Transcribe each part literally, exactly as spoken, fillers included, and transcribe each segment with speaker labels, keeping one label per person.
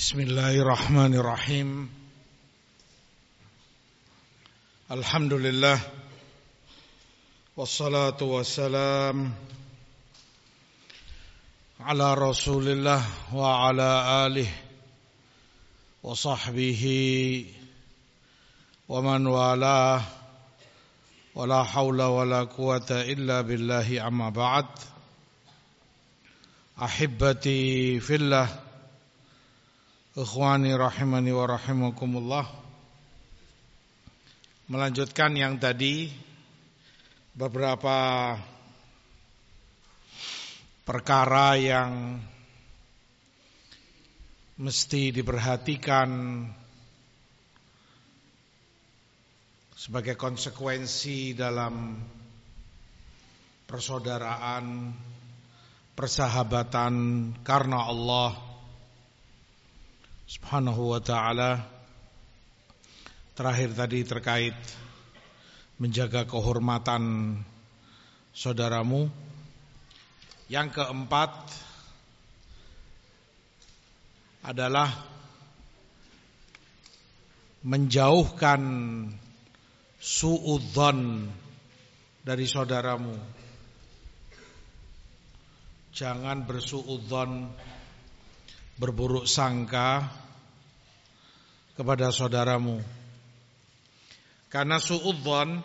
Speaker 1: Bismillahirrahmanirrahim. Alhamdulillah. Wassalatu wassalam ala Rasulillah wa ala alihi wa sahbihi wa man walah. Wa la hawla wa la quwata illa billahi amma ba'd. Ahibbati fillah, ikhwani rahimani wa rahimakumullah. Melanjutkan yang tadi, beberapa perkara yang mesti diperhatikan sebagai konsekuensi dalam persaudaraan, persahabatan karena Allah Subhanahu wa ta'ala. Terakhir tadi terkait menjaga kehormatan saudaramu. Yang keempat adalah menjauhkan suudzon dari saudaramu. Jangan bersuudzon, berburuk sangka kepada saudaramu. Karena suudzon,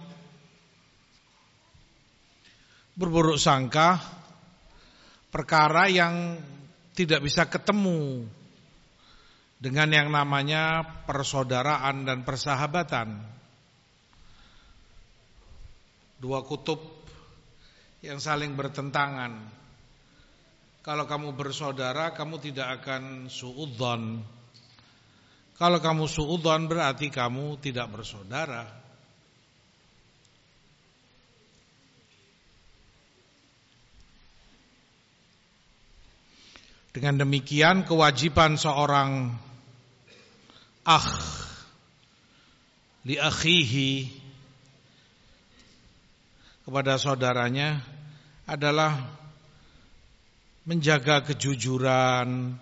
Speaker 1: berburuk sangka, perkara yang tidak bisa ketemu dengan yang namanya persaudaraan dan persahabatan. Dua kutub yang saling bertentangan. Kalau kamu bersaudara, kamu tidak akan suudzon. Kalau kamu suudzon, berarti kamu tidak bersaudara. Dengan demikian, kewajiban seorang akh li akhihi, kepada saudaranya adalah menjaga kejujuran,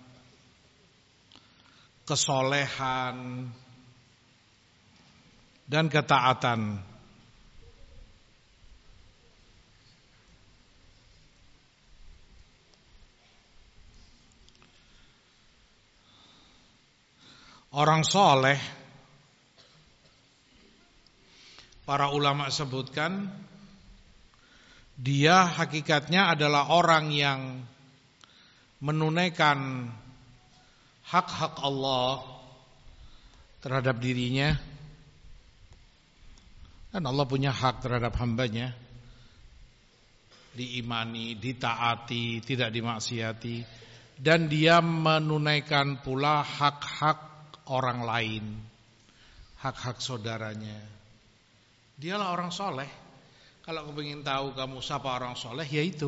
Speaker 1: kesolehan, dan ketaatan. Orang soleh, para ulama sebutkan, dia hakikatnya adalah orang yang menunaikan hak-hak Allah terhadap dirinya, dan Allah punya hak terhadap hambanya, diimani, ditaati, tidak dimaksiati, dan dia menunaikan pula hak-hak orang lain, hak-hak saudaranya. Dialah orang soleh. Kalau kamu ingin tahu kamu siapa orang soleh, yaitu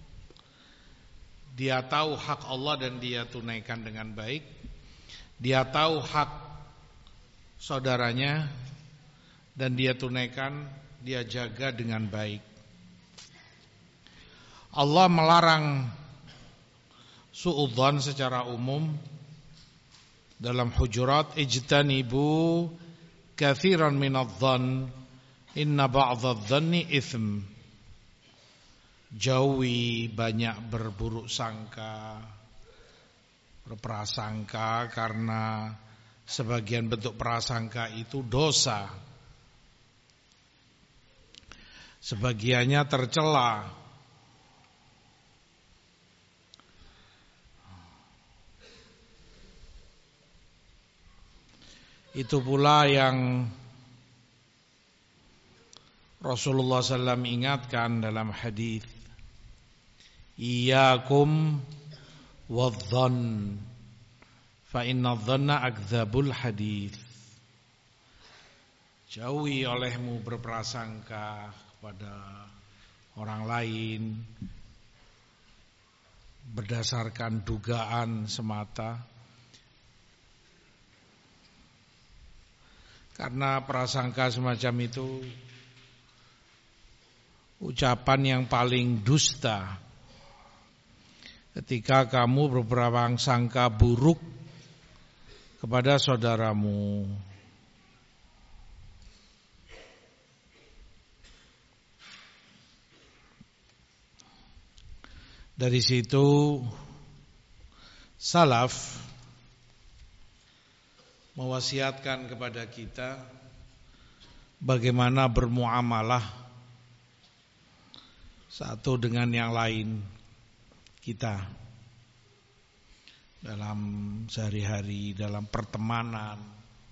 Speaker 1: dia tahu hak Allah dan dia tunaikan dengan baik. Dia tahu hak saudaranya dan dia tunaikan, dia jaga dengan baik. Allah melarang suudzon secara umum dalam Hujurat, ijtanibu katsiran minadh-dhann inna ba'dadh-dhanni itsm. Jauhi banyak berburuk sangka, berprasangka, karena sebagian bentuk prasangka itu dosa. Sebagiannya tercela. Itu pula yang Rasulullah sallallahu alaihi wasallam ingatkan dalam hadis, Iyyakum wadh-dhann fa inna adh-dhanna akdzabul hadits. Jauhi olehmu berprasangka kepada orang lain berdasarkan dugaan semata, karena prasangka semacam itu ucapan yang paling dusta. Ketika kamu berprasangka buruk kepada saudaramu. Dari situ salaf mewasiatkan kepada kita bagaimana bermuamalah satu dengan yang lain kita dalam sehari-hari, dalam pertemanan.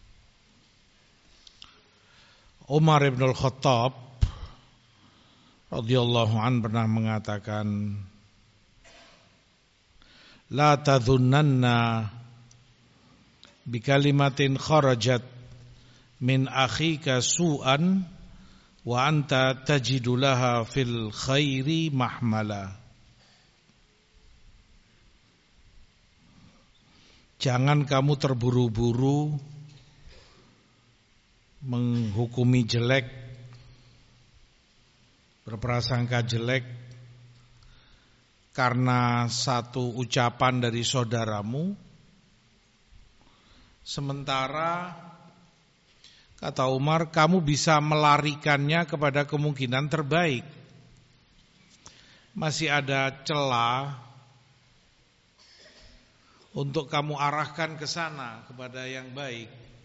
Speaker 1: Umar ibn al-Khattab radhiyallahu an pernah mengatakan, la tadhunnanna bikalimatin kharajat min akhika su'an wa anta tajidu laha fil khairi mahmala. Jangan kamu terburu-buru menghukumi jelek, berprasangka jelek karena satu ucapan dari saudaramu, sementara kata Umar, kamu bisa melarikannya kepada kemungkinan terbaik. Masih ada celah untuk kamu arahkan ke sana, kepada yang baik.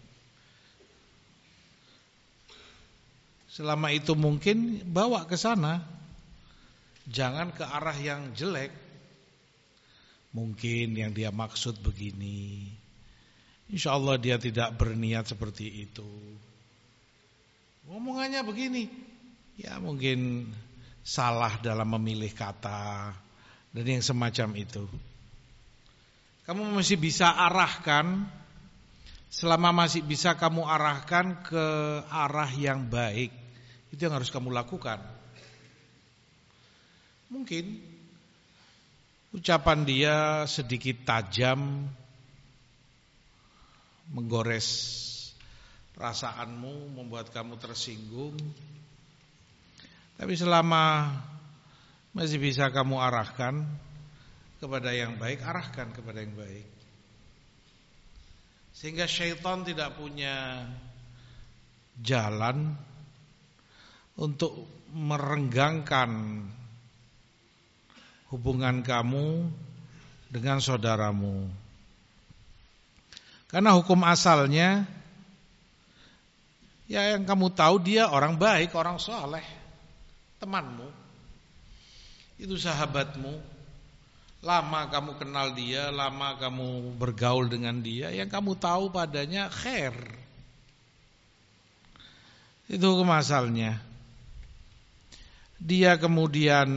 Speaker 1: Selama itu mungkin, bawa ke sana. Jangan ke arah yang jelek. Mungkin yang dia maksud begini, insya Allah dia tidak berniat seperti itu. Ngomongannya begini, ya mungkin salah dalam memilih kata dan yang semacam itu. Kamu masih bisa arahkan, selama masih bisa kamu arahkan ke arah yang baik, itu yang harus kamu lakukan. Mungkin ucapan dia sedikit tajam, menggores perasaanmu, membuat kamu tersinggung. Tapi selama masih bisa kamu arahkan kepada yang baik, arahkan kepada yang baik. Sehingga syaitan tidak punya jalan untuk merenggangkan hubungan kamu dengan saudaramu. Karena hukum asalnya, ya yang kamu tahu dia orang baik, orang soleh, temanmu, itu sahabatmu, lama kamu kenal dia, lama kamu bergaul dengan dia, yang kamu tahu padanya khair. Itu hukum asalnya. Dia kemudian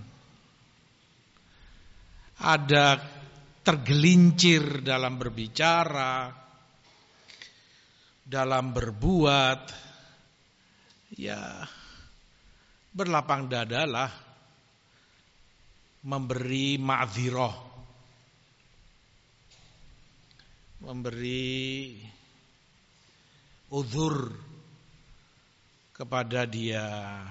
Speaker 1: ada tergelincir dalam berbicara, dalam berbuat, ya berlapang dadalah, memberi ma'dzirah, memberi uzur kepada dia.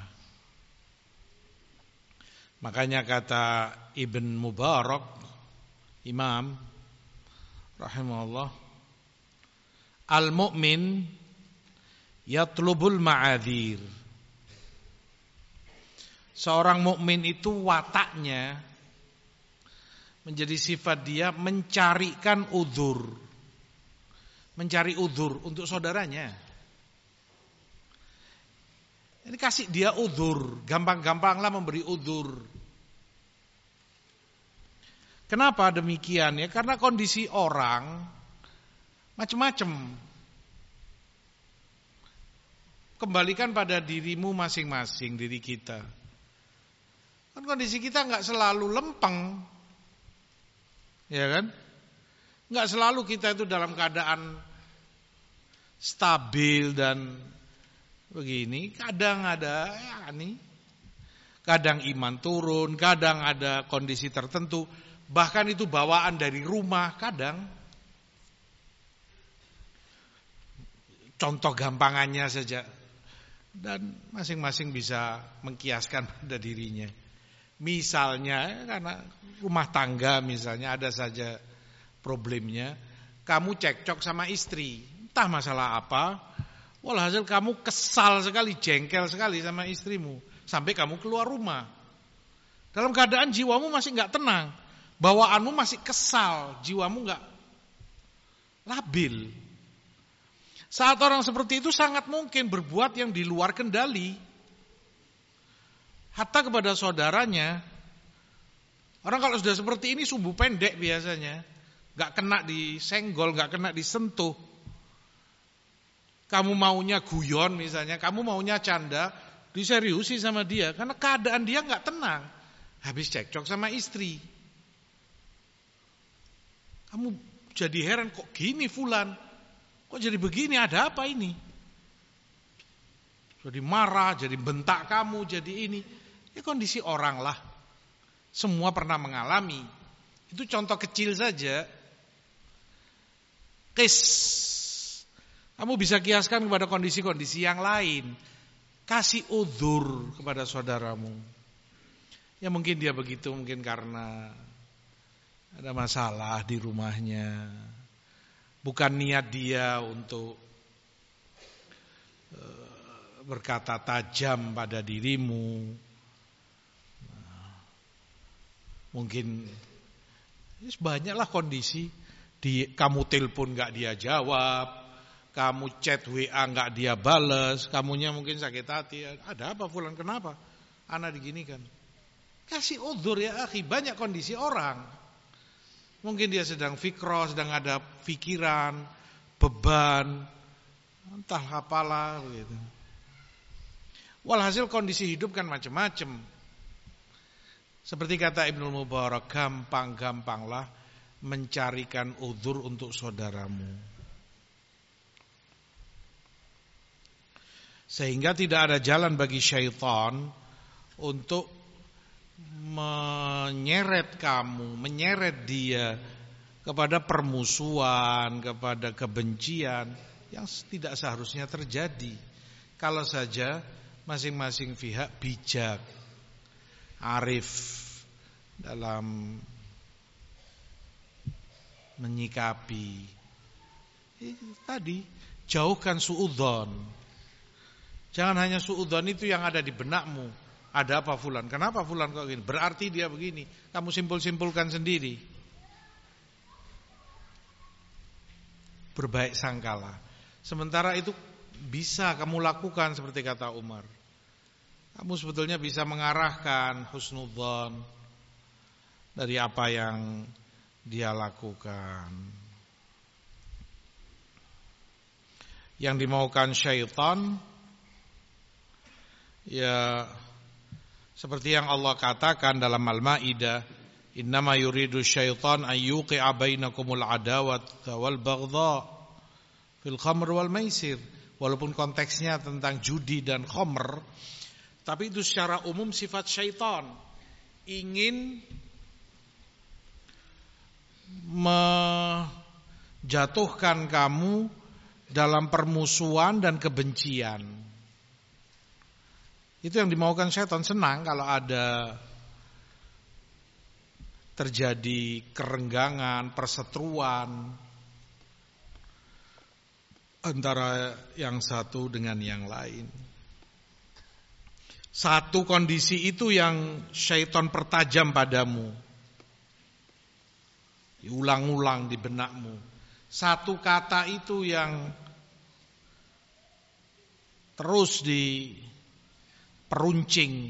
Speaker 1: Makanya kata Ibn Mubarak, Imam rahimahullah, al-mu'min yatlubul ma'adzir. Seorang mukmin itu wataknya, menjadi sifat dia mencarikan uzur, mencari uzur untuk saudaranya. Ini kasih dia uzur, gampang-gampanglah memberi uzur. Kenapa demikian ya? Karena kondisi orang macam-macam. Kembalikan pada dirimu masing-masing, diri kita. Kan kondisi kita nggak selalu lempeng, ya kan? Nggak selalu kita itu dalam keadaan stabil dan begini. Kadang ada, ya nih, kadang iman turun, kadang ada kondisi tertentu. Bahkan itu bawaan dari rumah, kadang. Contoh gampangannya saja. Dan masing-masing bisa mengkiaskan pada dirinya. Misalnya, karena rumah tangga misalnya ada saja problemnya. kamu cekcok sama istri, entah masalah apa, walhasil kamu kesal sekali, jengkel sekali sama istrimu, sampai kamu keluar rumah. Dalam keadaan jiwamu masih nggak tenang, bawaanmu masih kesal, jiwamu nggak labil. Saat orang seperti itu sangat mungkin berbuat yang di luar kendali. Hatta kepada saudaranya. Orang kalau sudah seperti ini sumbu pendek biasanya, nggak kena disenggol, nggak kena disentuh. Kamu maunya guyon misalnya, kamu maunya canda, diseriusi sama dia, karena keadaan dia nggak tenang. Habis cekcok sama istri, kamu jadi heran, kok gini fulan, kok jadi begini, ada apa ini? Jadi marah, jadi bentak kamu, jadi ini. Ya kondisi orang lah. Semua pernah mengalami. Itu contoh kecil saja. Kis. Kamu bisa kiaskan kepada kondisi-kondisi yang lain. Kasih udzur kepada saudaramu. Ya mungkin dia begitu, mungkin karena ada masalah di rumahnya. Bukan niat dia untuk berkata tajam pada dirimu. Mungkin banyaklah kondisi. Di, kamu telepon gak dia jawab, kamu chat W A gak dia balas, kamunya mungkin sakit hati. Ada apa fulan, kenapa? Ana diginikan. Kasih udzur ya akhi, banyak kondisi orang. Mungkin dia sedang fikroh, sedang ada pikiran, beban, entah apalah gitu. Walhasil kondisi hidup kan macam-macam. Seperti kata Ibnu Mubarak, gampang-gampanglah mencarikan udzur untuk saudaramu. Sehingga tidak ada jalan bagi syaitan untuk menyeret kamu, menyeret dia kepada permusuhan, kepada kebencian yang tidak seharusnya terjadi. Kalau saja masing-masing pihak bijak, arif dalam menyikapi. Eh, tadi jauhkan suudzon. Jangan hanya suudzon itu yang ada di benakmu. Ada apa fulan? Kenapa fulan kok gini? Berarti dia begini. Kamu simpul-simpulkan sendiri. Berbaik sangkalah. Sementara itu bisa kamu lakukan seperti kata Umar. Kamu sebetulnya bisa mengarahkan husnudzon dari apa yang dia lakukan. Yang dimaukan syaitan ya seperti yang Allah katakan dalam Al-Maidah, innama yuridu syaitan an yuqi'a bainakumul adawata wal baghdha fil khamr wal maisir. Walaupun konteksnya tentang judi dan khamr, tapi itu secara umum sifat syaitan, ingin menjatuhkan kamu dalam permusuhan dan kebencian. Itu yang dimaukan syaitan. Senang kalau ada terjadi kerenggangan, perseteruan antara yang satu dengan yang lain. Satu kondisi itu yang syaitan pertajam padamu, diulang-ulang di benakmu. Satu kata itu yang terus diperuncing.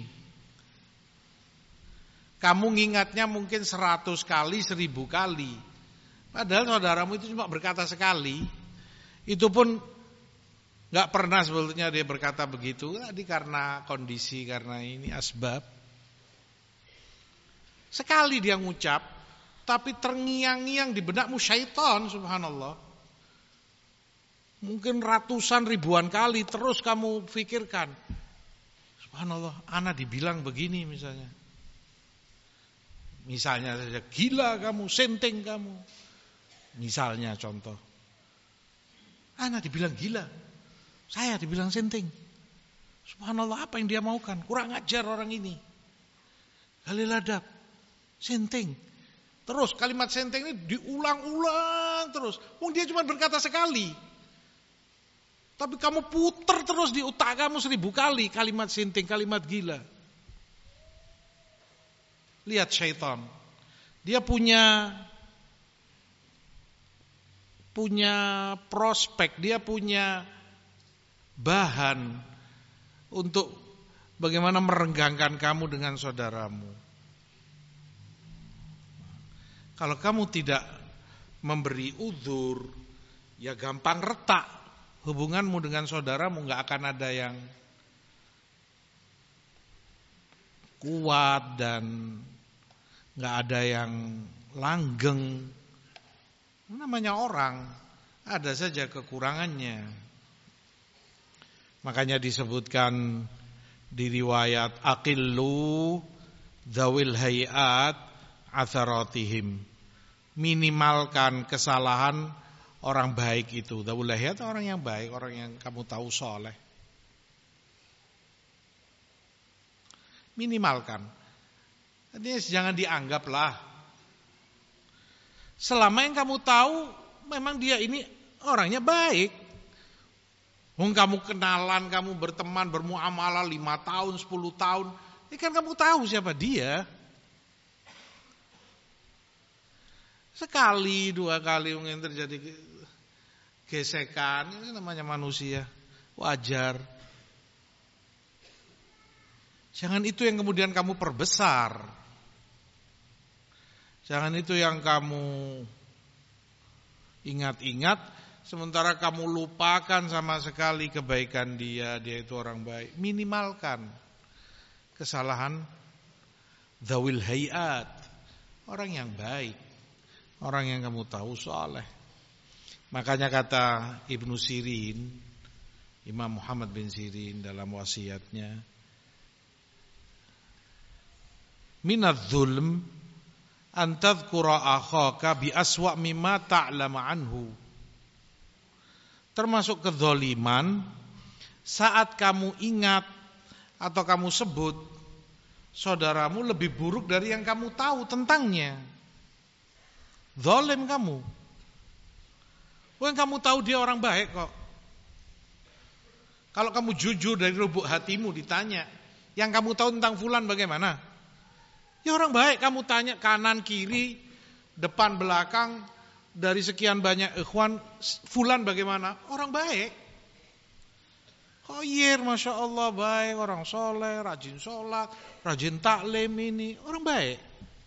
Speaker 1: Kamu ngingatnya mungkin seratus kali, seribu kali. Padahal saudaramu itu cuma berkata sekali. Itu pun gak pernah sebetulnya dia berkata begitu. Tadi karena kondisi, karena ini asbab. Sekali dia ngucap, tapi terngiang-ngiang di benakmu syaitan, subhanallah. Mungkin ratusan ribuan kali terus kamu pikirkan. Subhanallah, ana dibilang begini misalnya. Misalnya saja, gila kamu, senting kamu. Misalnya contoh. Ana dibilang gila, saya dibilang senting. Subhanallah, apa yang dia maukan? Kurang ajar orang ini. Galil adab, senting. Terus kalimat senteng ini diulang-ulang terus. Wong dia cuma berkata sekali. Tapi kamu puter terus di otak kamu seribu kali kalimat senteng, kalimat gila. Lihat syaitan. Dia punya punya prospek, dia punya bahan untuk bagaimana merenggangkan kamu dengan saudaramu. Kalau kamu tidak memberi uzur, ya gampang retak hubunganmu dengan saudaramu, nggak akan ada yang kuat dan nggak ada yang langgeng. Namanya orang, ada saja kekurangannya. Makanya disebutkan di riwayat aqillu dzawil hayat atharatihim, minimalkan kesalahan orang baik itu. Dzawil hayat orang yang baik, orang yang kamu tahu soleh. Minimalkan. Artinya jangan dianggaplah. Selama yang kamu tahu memang dia ini orangnya baik. Wong kamu kenalan, kamu berteman, bermuamalah lima tahun, sepuluh tahun, ini kan kamu tahu siapa dia. Sekali, dua kali mungkin terjadi gesekan, ini namanya manusia, wajar. Jangan itu yang kemudian kamu perbesar. Jangan itu yang kamu ingat-ingat, sementara kamu lupakan sama sekali kebaikan dia, dia itu orang baik. Minimalkan kesalahan dzawil hayat, orang yang baik, orang yang kamu tahu soleh. Makanya kata Ibnu Sirin, Imam Muhammad bin Sirin dalam wasiatnya, minadz zulm an tadhkura akhaka bi aswa mimma ta'lamu anhu. Termasuk kezaliman saat kamu ingat atau kamu sebut saudaramu lebih buruk dari yang kamu tahu tentangnya. Zalim kamu. Yang kamu tahu dia orang baik kok. Kalau kamu jujur dari lubuk hatimu ditanya, yang kamu tahu tentang fulan bagaimana? Ya orang baik, kamu tanya kanan kiri, depan belakang, dari sekian banyak ikhwan, fulan bagaimana? Orang baik. Khair, masya Allah baik, orang soleh, rajin sholat, rajin taklim ini, orang baik.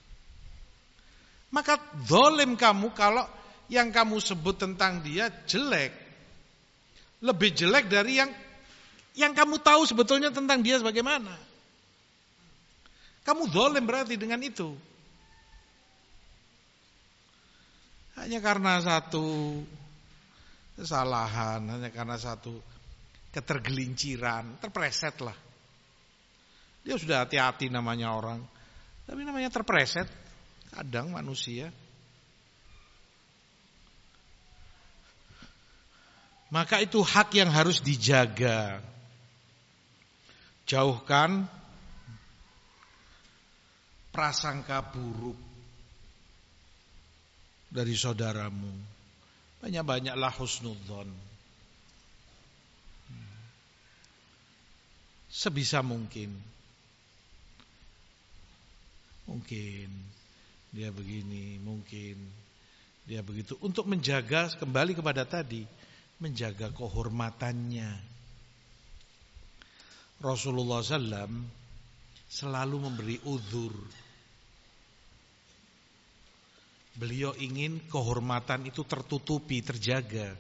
Speaker 1: Maka zalim kamu kalau yang kamu sebut tentang dia jelek, lebih jelek dari yang yang kamu tahu sebetulnya tentang dia sebagaimana. Kamu zalim berarti dengan itu. Hanya karena satu kesalahan, hanya karena satu ketergelinciran, terpreset lah. Dia sudah hati-hati namanya orang, tapi namanya terpreset. Kadang manusia. Maka itu hak yang harus dijaga. Jauhkan prasangka buruk dari saudaramu. Banyak-banyaklah husnudzon. Sebisa mungkin. Mungkin dia begini, mungkin dia begitu. Untuk menjaga, kembali kepada tadi, menjaga kehormatannya. Rasulullah shallallahu alaihi wasallam selalu memberi uzur. Beliau ingin kehormatan itu tertutupi, terjaga.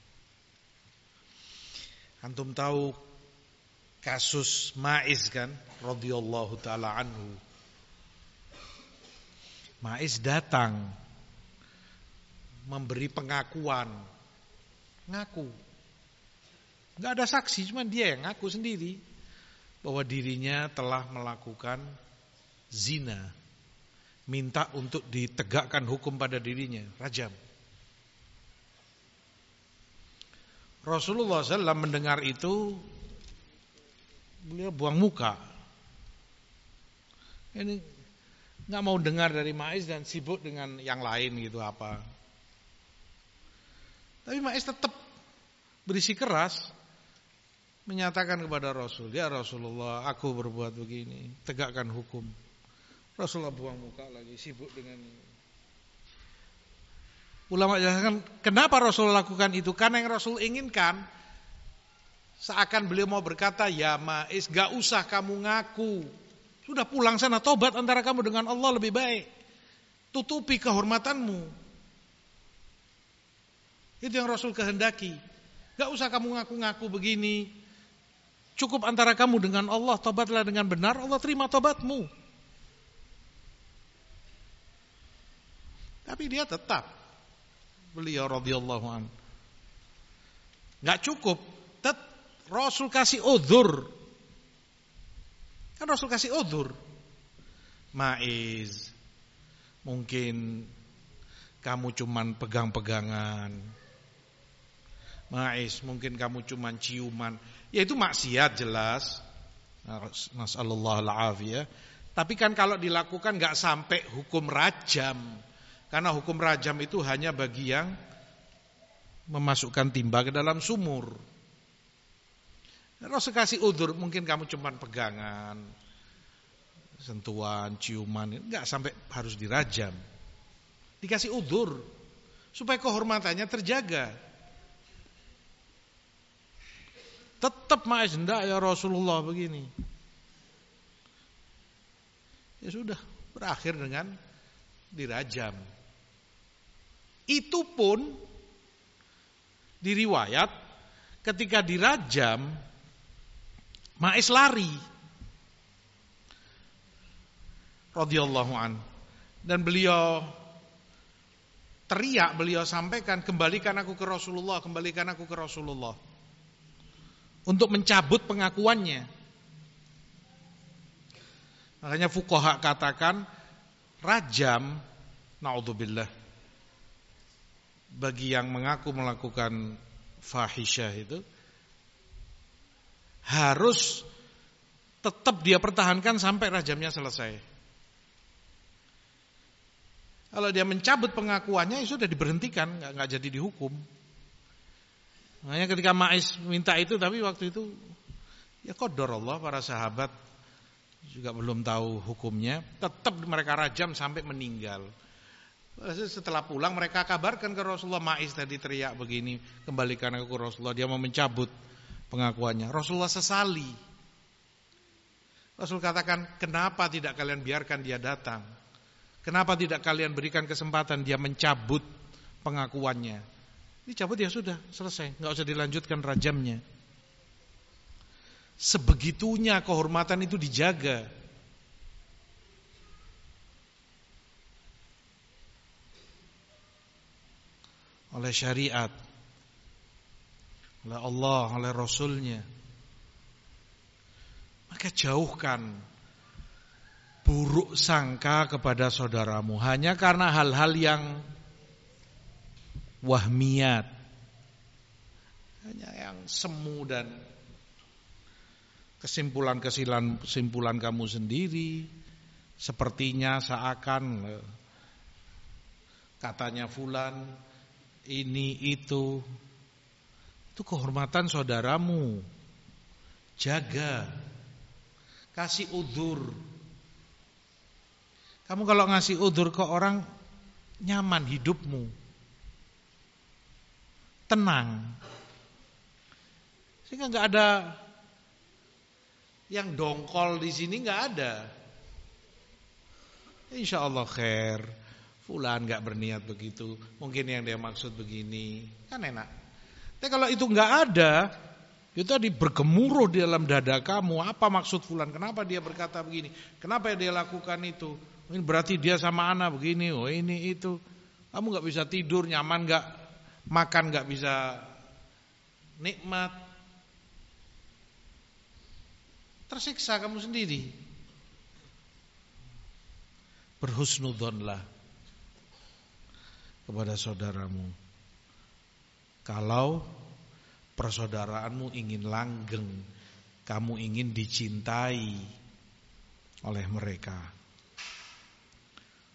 Speaker 1: Antum tahu kasus Ma'iz kan, radhiyallahu taala anhu. Ma'iz datang memberi pengakuan, ngaku. Enggak ada saksi, cuma dia yang ngaku sendiri bahwa dirinya telah melakukan zina. Minta untuk ditegakkan hukum pada dirinya, rajam. Rasulullah shallallahu alaihi wasallam mendengar itu, beliau buang muka. Ini nggak mau dengar dari Maiz dan sibuk dengan yang lain gitu apa. Tapi Maiz tetap berisi keras menyatakan kepada Rasul, ya Rasulullah, aku berbuat begini, tegakkan hukum. Rasulullah buang muka lagi, sibuk dengan ini. Ulama jelaskan kenapa Rasul lakukan itu, karena yang Rasul inginkan seakan beliau mau berkata, ya Maiz, gak usah kamu ngaku, sudah pulang sana, tobat antara kamu dengan Allah lebih baik, tutupi kehormatanmu. Itu yang Rasul kehendaki. Gak usah kamu ngaku-ngaku begini, cukup antara kamu dengan Allah, tobatlah dengan benar, Allah terima tobatmu. Tapi dia tetap, beliau radhiyallahu anhu, gak cukup, tet, Rasul kasih udzur. Kan Rasul kasih udzur. Maiz, mungkin kamu cuman pegang-pegangan. Maiz, mungkin kamu cuman ciuman. Ya itu maksiat jelas. Nasallallahu al-afiyah. Tapi kan kalau dilakukan gak sampai hukum rajam. Karena hukum rajam itu hanya bagi yang memasukkan timba ke dalam sumur. Rasul kasih udzur, mungkin kamu cuma pegangan, sentuhan, ciuman, enggak sampai harus dirajam. Dikasih udzur supaya kehormatannya terjaga. Tetap Maiz, enggak ya Rasulullah begini. Ya sudah, berakhir dengan dirajam. Itu pun diriwayat ketika dirajam Maiz lari radhiyallahu an, dan beliau teriak, beliau sampaikan, kembalikan aku ke Rasulullah, kembalikan aku ke Rasulullah, untuk mencabut pengakuannya. Makanya fuqaha katakan rajam, naudzubillah, bagi yang mengaku melakukan fahisyah itu harus tetap dia pertahankan sampai rajamnya selesai. Kalau dia mencabut pengakuannya, ya sudah diberhentikan, nggak nggak jadi dihukum. Makanya ketika Maiz minta itu, tapi waktu itu ya qadar Allah, para sahabat juga belum tahu hukumnya, tetap mereka rajam sampai meninggal. Setelah pulang mereka kabarkan ke Rasulullah, Maiz tadi teriak begini, kembalikan aku ke Rasulullah, dia mau mencabut pengakuannya. Rasulullah sesali. Rasul katakan, kenapa tidak kalian biarkan dia datang? Kenapa tidak kalian berikan kesempatan dia mencabut pengakuannya? Dicabut ya sudah, selesai, nggak usah dilanjutkan rajamnya. Sebegitunya kehormatan itu dijaga. Oleh syariat, oleh Allah, oleh Rasulnya. Maka jauhkan buruk sangka kepada saudaramu hanya karena hal-hal yang wahmiyat, hanya yang semu dan kesimpulan-kesimpulan kesimpulan kamu sendiri. Sepertinya seakan katanya fulan ini itu. Itu kehormatan saudaramu. Jaga. Kasih udzur. Kamu kalau ngasih udzur ke orang, nyaman hidupmu, tenang, sehingga nggak ada yang dongkol di sini, nggak ada. Insya Allah khair. Fulan nggak berniat begitu, mungkin yang dia maksud begini, kan enak. Tapi kalau itu nggak ada, itu tadi bergemuruh di dalam dada kamu. Apa maksud fulan? Kenapa dia berkata begini? Kenapa dia lakukan itu? Ini berarti dia sama anak begini. Oh ini itu. Kamu nggak bisa tidur, nyaman nggak, makan nggak bisa nikmat, tersiksa kamu sendiri. Berhusnudzonlah kepada saudaramu. Kalau persaudaraanmu ingin langgeng, kamu ingin dicintai oleh mereka.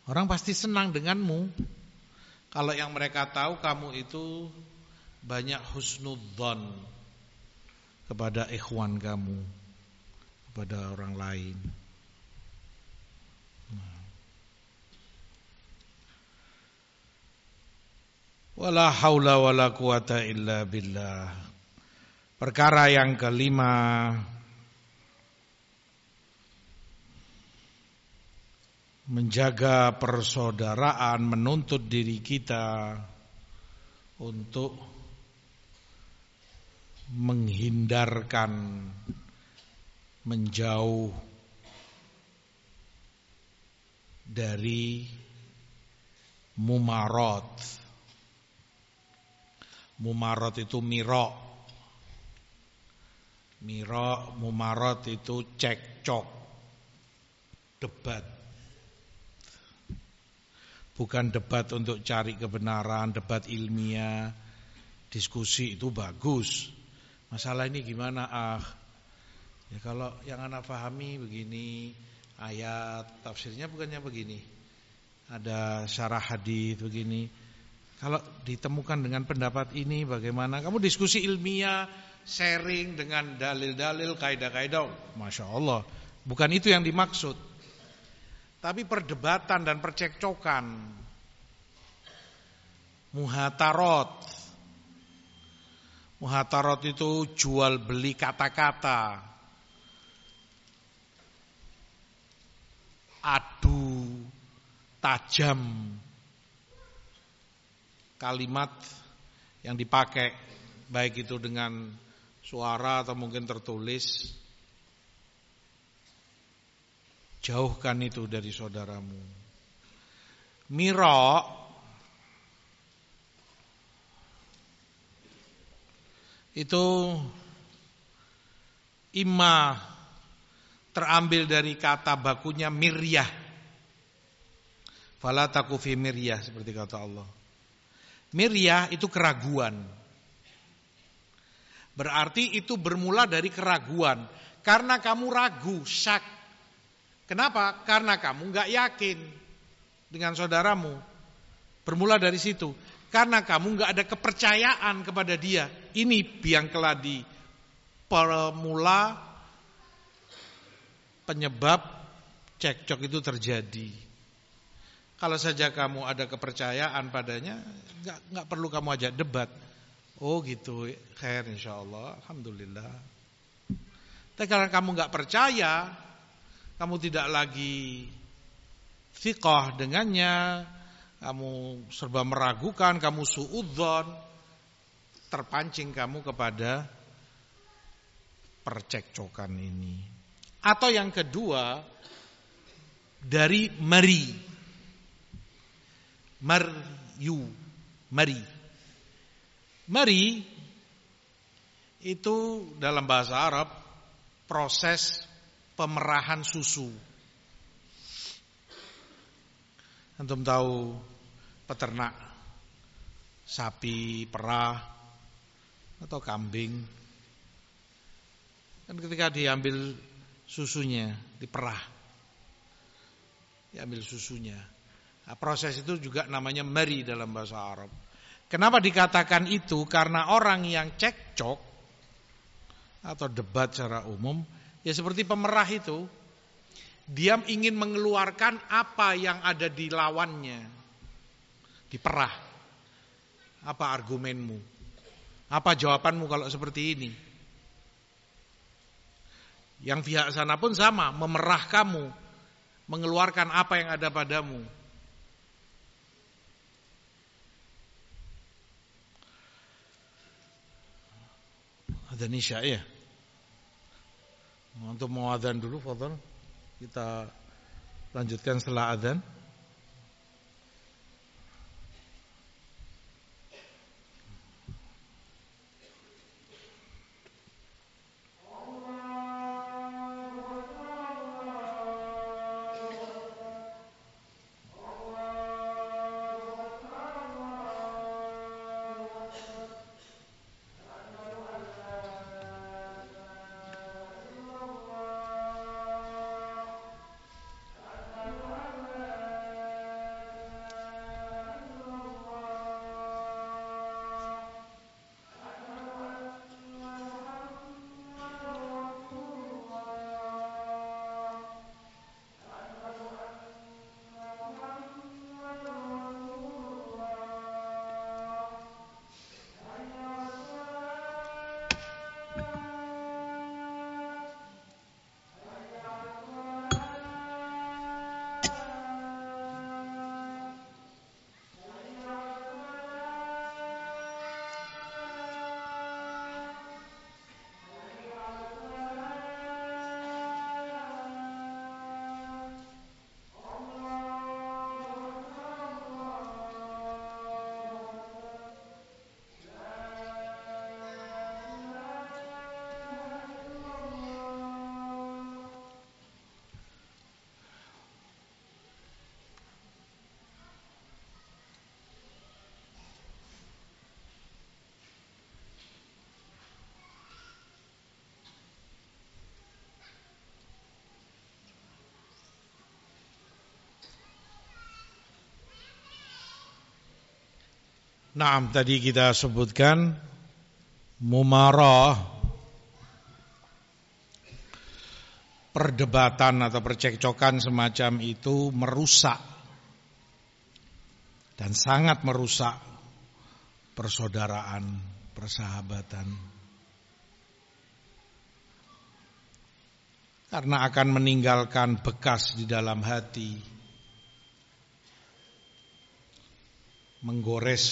Speaker 1: Orang pasti senang denganmu. Kalau yang mereka tahu kamu itu banyak husnudzon kepada ikhwan kamu, kepada orang lain. Wala haula wala quwata illa billah. Perkara yang kelima, menjaga persaudaraan, menuntut diri kita untuk menghindarkan, menjauh dari mumarat. Mumarat itu mirok. Mirok, mumarat itu cekcok, debat. Bukan debat untuk cari kebenaran, debat ilmiah, diskusi itu bagus. Masalah ini gimana ah? Ya kalau yang anak pahami begini, ayat tafsirnya bukannya begini. Ada syarah hadis begini. Kalau ditemukan dengan pendapat ini bagaimana? Kamu diskusi ilmiah, sharing dengan dalil-dalil, kaidah-kaidah, Masya Allah. Bukan itu yang dimaksud. Tapi perdebatan dan percekcokan, muhatarot. Muhatarot itu jual beli kata-kata, adu tajam kalimat yang dipakai, baik itu dengan suara atau mungkin tertulis. Jauhkan itu dari saudaramu. Mirok itu imma terambil dari kata bakunya miryah. Fala taku fi miryah, seperti kata Allah. Miryah itu keraguan. Berarti itu bermula dari keraguan. Karena kamu ragu, syak. Kenapa? Karena kamu gak yakin dengan saudaramu. Bermula dari situ. Karena kamu gak ada kepercayaan kepada dia. Ini biang keladi, permula penyebab cekcok itu terjadi. Kalau saja kamu ada kepercayaan padanya, enggak enggak perlu kamu ajak debat. Oh gitu, khair insyaallah, alhamdulillah. Tapi kalau kamu enggak percaya, kamu tidak lagi thiqah dengannya, kamu serba meragukan, kamu suudzon, terpancing kamu kepada percekcokan ini. Atau yang kedua, dari meri. Maryu, mari. Mari itu dalam bahasa Arab proses pemerahan susu. Antum tahu peternak sapi perah atau kambing, kan ketika diambil susunya, diperah, diambil susunya. Nah, proses itu juga namanya mari dalam bahasa Arab. Kenapa dikatakan itu? Karena orang yang cekcok atau debat secara umum, ya seperti pemerah itu, dia ingin mengeluarkan apa yang ada di lawannya, diperah. Apa argumenmu? Apa jawabanmu kalau seperti ini? Yang pihak sana pun sama, memerah kamu, mengeluarkan apa yang ada padamu. Adzan Isya ya. Untuk mau adzan dulu, fadhal. Kita lanjutkan setelah adzan. Naam, tadi kita sebutkan mumarah, perdebatan atau percekcokan semacam itu merusak dan sangat merusak persaudaraan, persahabatan. Karena akan meninggalkan bekas di dalam hati, menggores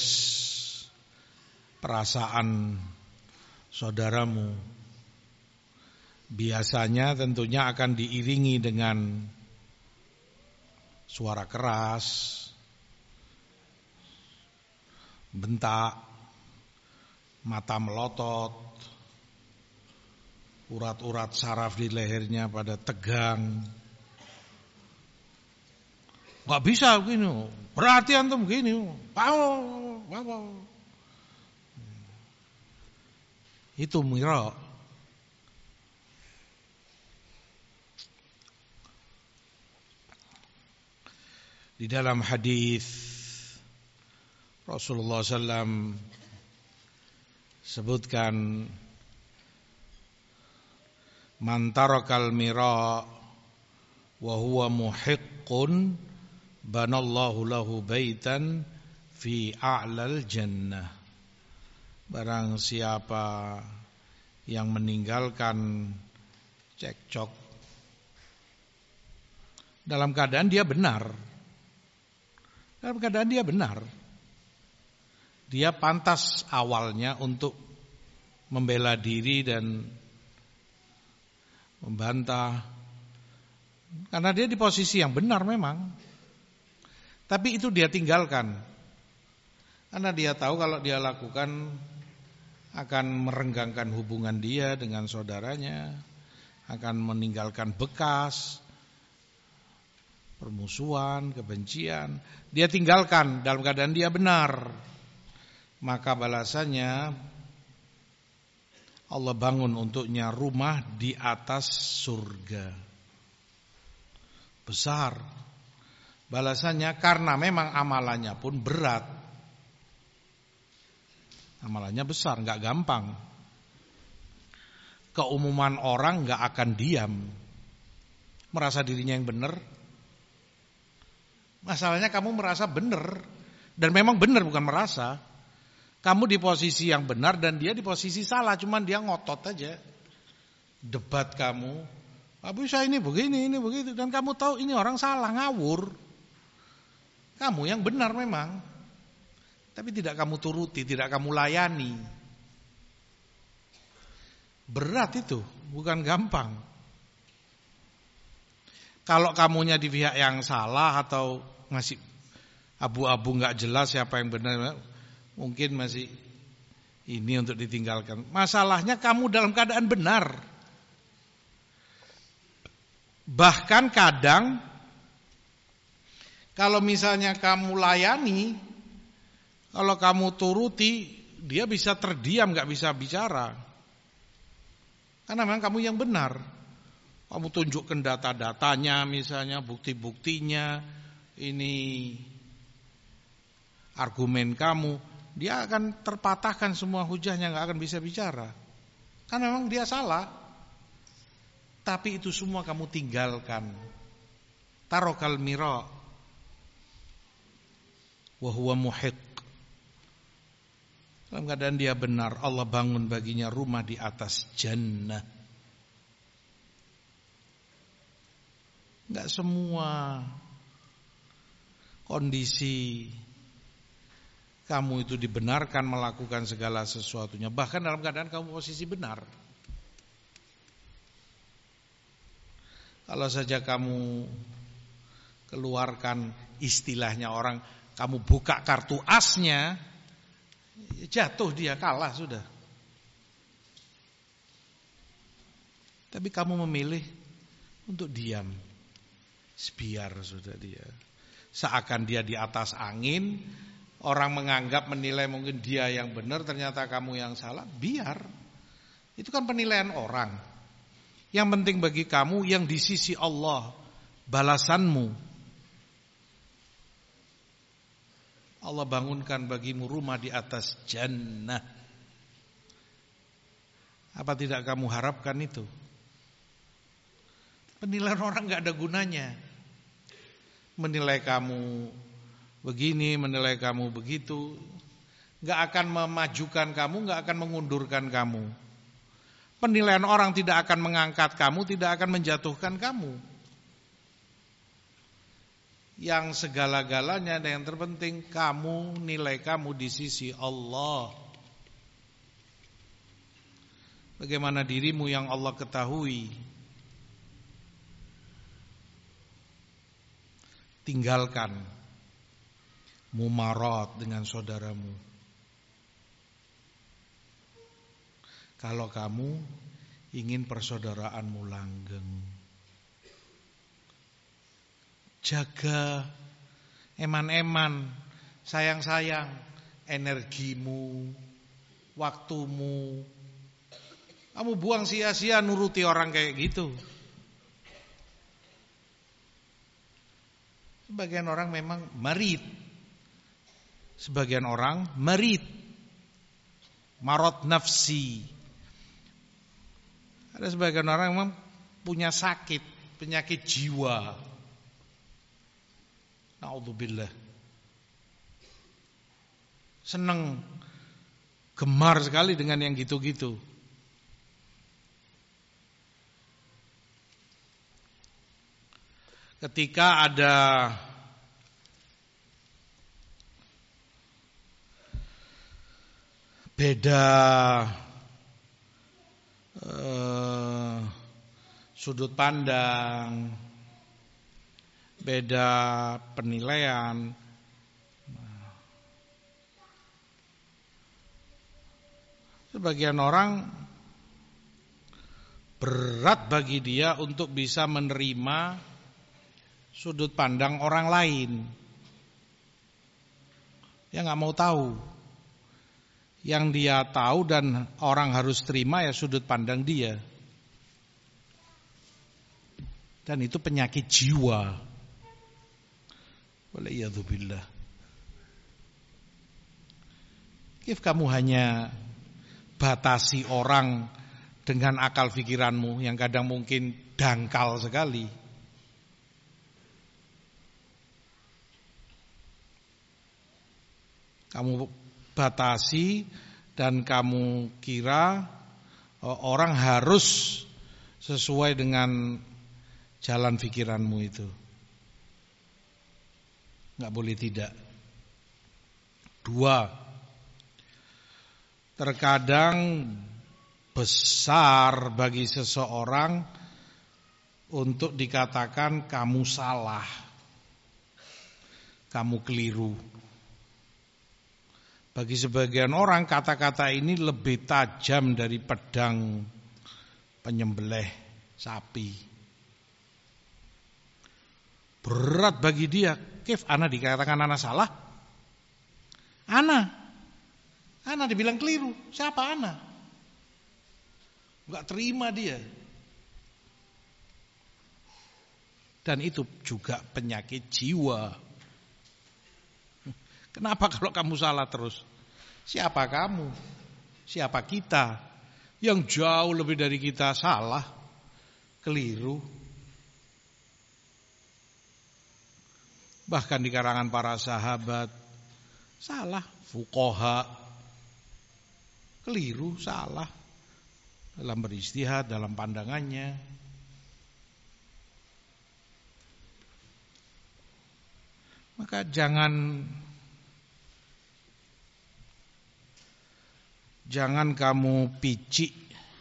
Speaker 1: perasaan saudaramu. Biasanya tentunya akan diiringi dengan suara keras, bentak, mata melotot, urat-urat saraf di lehernya pada tegang. Gak bisa begini, berarti antum begini, wow, wow. Itu mira. Di dalam hadis Rasulullah sallallahu alaihi wasallam sebutkan, man tarakal mira wa huwa muhiqqun banallahu lahu baitan fi a'lal jannah. Barang siapa yang meninggalkan cekcok dalam keadaan dia benar, dalam keadaan dia benar, dia pantas awalnya untuk membela diri dan membantah, karena dia di posisi yang benar memang. Tapi itu dia tinggalkan, karena dia tahu kalau dia lakukan akan merenggangkan hubungan dia dengan saudaranya, akan meninggalkan bekas permusuhan, kebencian. Dia tinggalkan dalam keadaan dia benar. Maka balasannya Allah bangun untuknya rumah di atas surga. Besar balasannya, karena memang amalannya pun berat. Amalannya besar, gak gampang. Keumuman orang gak akan diam, merasa dirinya yang benar. Masalahnya kamu merasa benar, dan memang benar bukan merasa. Kamu di posisi yang benar dan dia di posisi salah, cuman dia ngotot aja. Debat kamu, Abu saya ini begini, ini begitu, dan kamu tahu ini orang salah, ngawur. Kamu yang benar memang, tapi tidak kamu turuti, tidak kamu layani. Berat itu, bukan gampang. Kalau kamunya di pihak yang salah atau masih abu-abu nggak jelas siapa yang benar, mungkin masih ini untuk ditinggalkan. Masalahnya kamu dalam keadaan benar. Bahkan kadang kalau misalnya kamu layani, kalau kamu turuti, dia bisa terdiam, nggak bisa bicara. Karena memang kamu yang benar. Kamu tunjukkan data-datanya misalnya, bukti-buktinya, ini argumen kamu, dia akan terpatahkan semua hujahnya, gak akan bisa bicara. Karena memang dia salah. Tapi itu semua kamu tinggalkan. Tarokal mira wa huwa muhiq. Dalam keadaan dia benar, Allah bangun baginya rumah di atas jannah. Enggak semua kondisi kamu itu dibenarkan melakukan segala sesuatunya, bahkan dalam keadaan kamu posisi benar. Kalau saja kamu keluarkan istilahnya orang, kamu buka kartu asnya, jatuh dia, kalah sudah. Tapi kamu memilih untuk diam. Biar sudah dia. Seakan dia di atas angin, orang menganggap menilai mungkin dia yang benar, ternyata kamu yang salah, biar. Itu kan penilaian orang. Yang penting bagi kamu yang di sisi Allah balasanmu. Allah bangunkan bagimu rumah di atas jannah. Apa tidak kamu harapkan itu? Penilaian orang gak ada gunanya. Menilai kamu begini, menilai kamu begitu, gak akan memajukan kamu, gak akan mengundurkan kamu. Penilaian orang tidak akan mengangkat kamu, tidak akan menjatuhkan kamu. Yang segala-galanya dan yang terpenting, kamu, nilai kamu di sisi Allah. Bagaimana dirimu yang Allah ketahui. Tinggalkan mumarat dengan saudaramu. Kalau kamu ingin persaudaraanmu langgeng, jaga eman-eman, sayang-sayang energimu, waktumu. Kamu buang sia-sia nuruti orang kayak gitu. Sebagian orang memang marid. Sebagian orang marid. Marad nafsi. Ada sebagian orang memang punya sakit, penyakit jiwa. Na'udzubillah. Seneng, gemar sekali dengan yang gitu-gitu. Ketika ada beda eh, sudut pandang, beda penilaian, sebagian orang berat bagi dia untuk bisa menerima sudut pandang orang lain. Dia nggak mau tahu. Yang dia tahu dan orang harus terima ya sudut pandang dia. Dan itu penyakit jiwa. Waliyadzubillah. Kif kamu hanya batasi orang dengan akal pikiranmu yang kadang mungkin dangkal sekali. Kamu batasi dan kamu kira orang harus sesuai dengan jalan pikiranmu itu. Enggak boleh tidak. Dua, terkadang besar bagi seseorang untuk dikatakan kamu salah, kamu keliru. Bagi sebagian orang kata-kata ini lebih tajam dari pedang penyembelih sapi. Berat bagi dia. Kif ana dikatakan ana salah? Ana. Ana dibilang keliru. Siapa ana? Enggak terima dia. Dan itu juga penyakit jiwa. Kenapa kalau kamu salah terus? Siapa kamu? Siapa kita? Yang jauh lebih dari kita salah, keliru. Bahkan di karangan para sahabat, salah, fuqaha, keliru, salah. Dalam beristihad, dalam pandangannya. Maka jangan Jangan kamu picik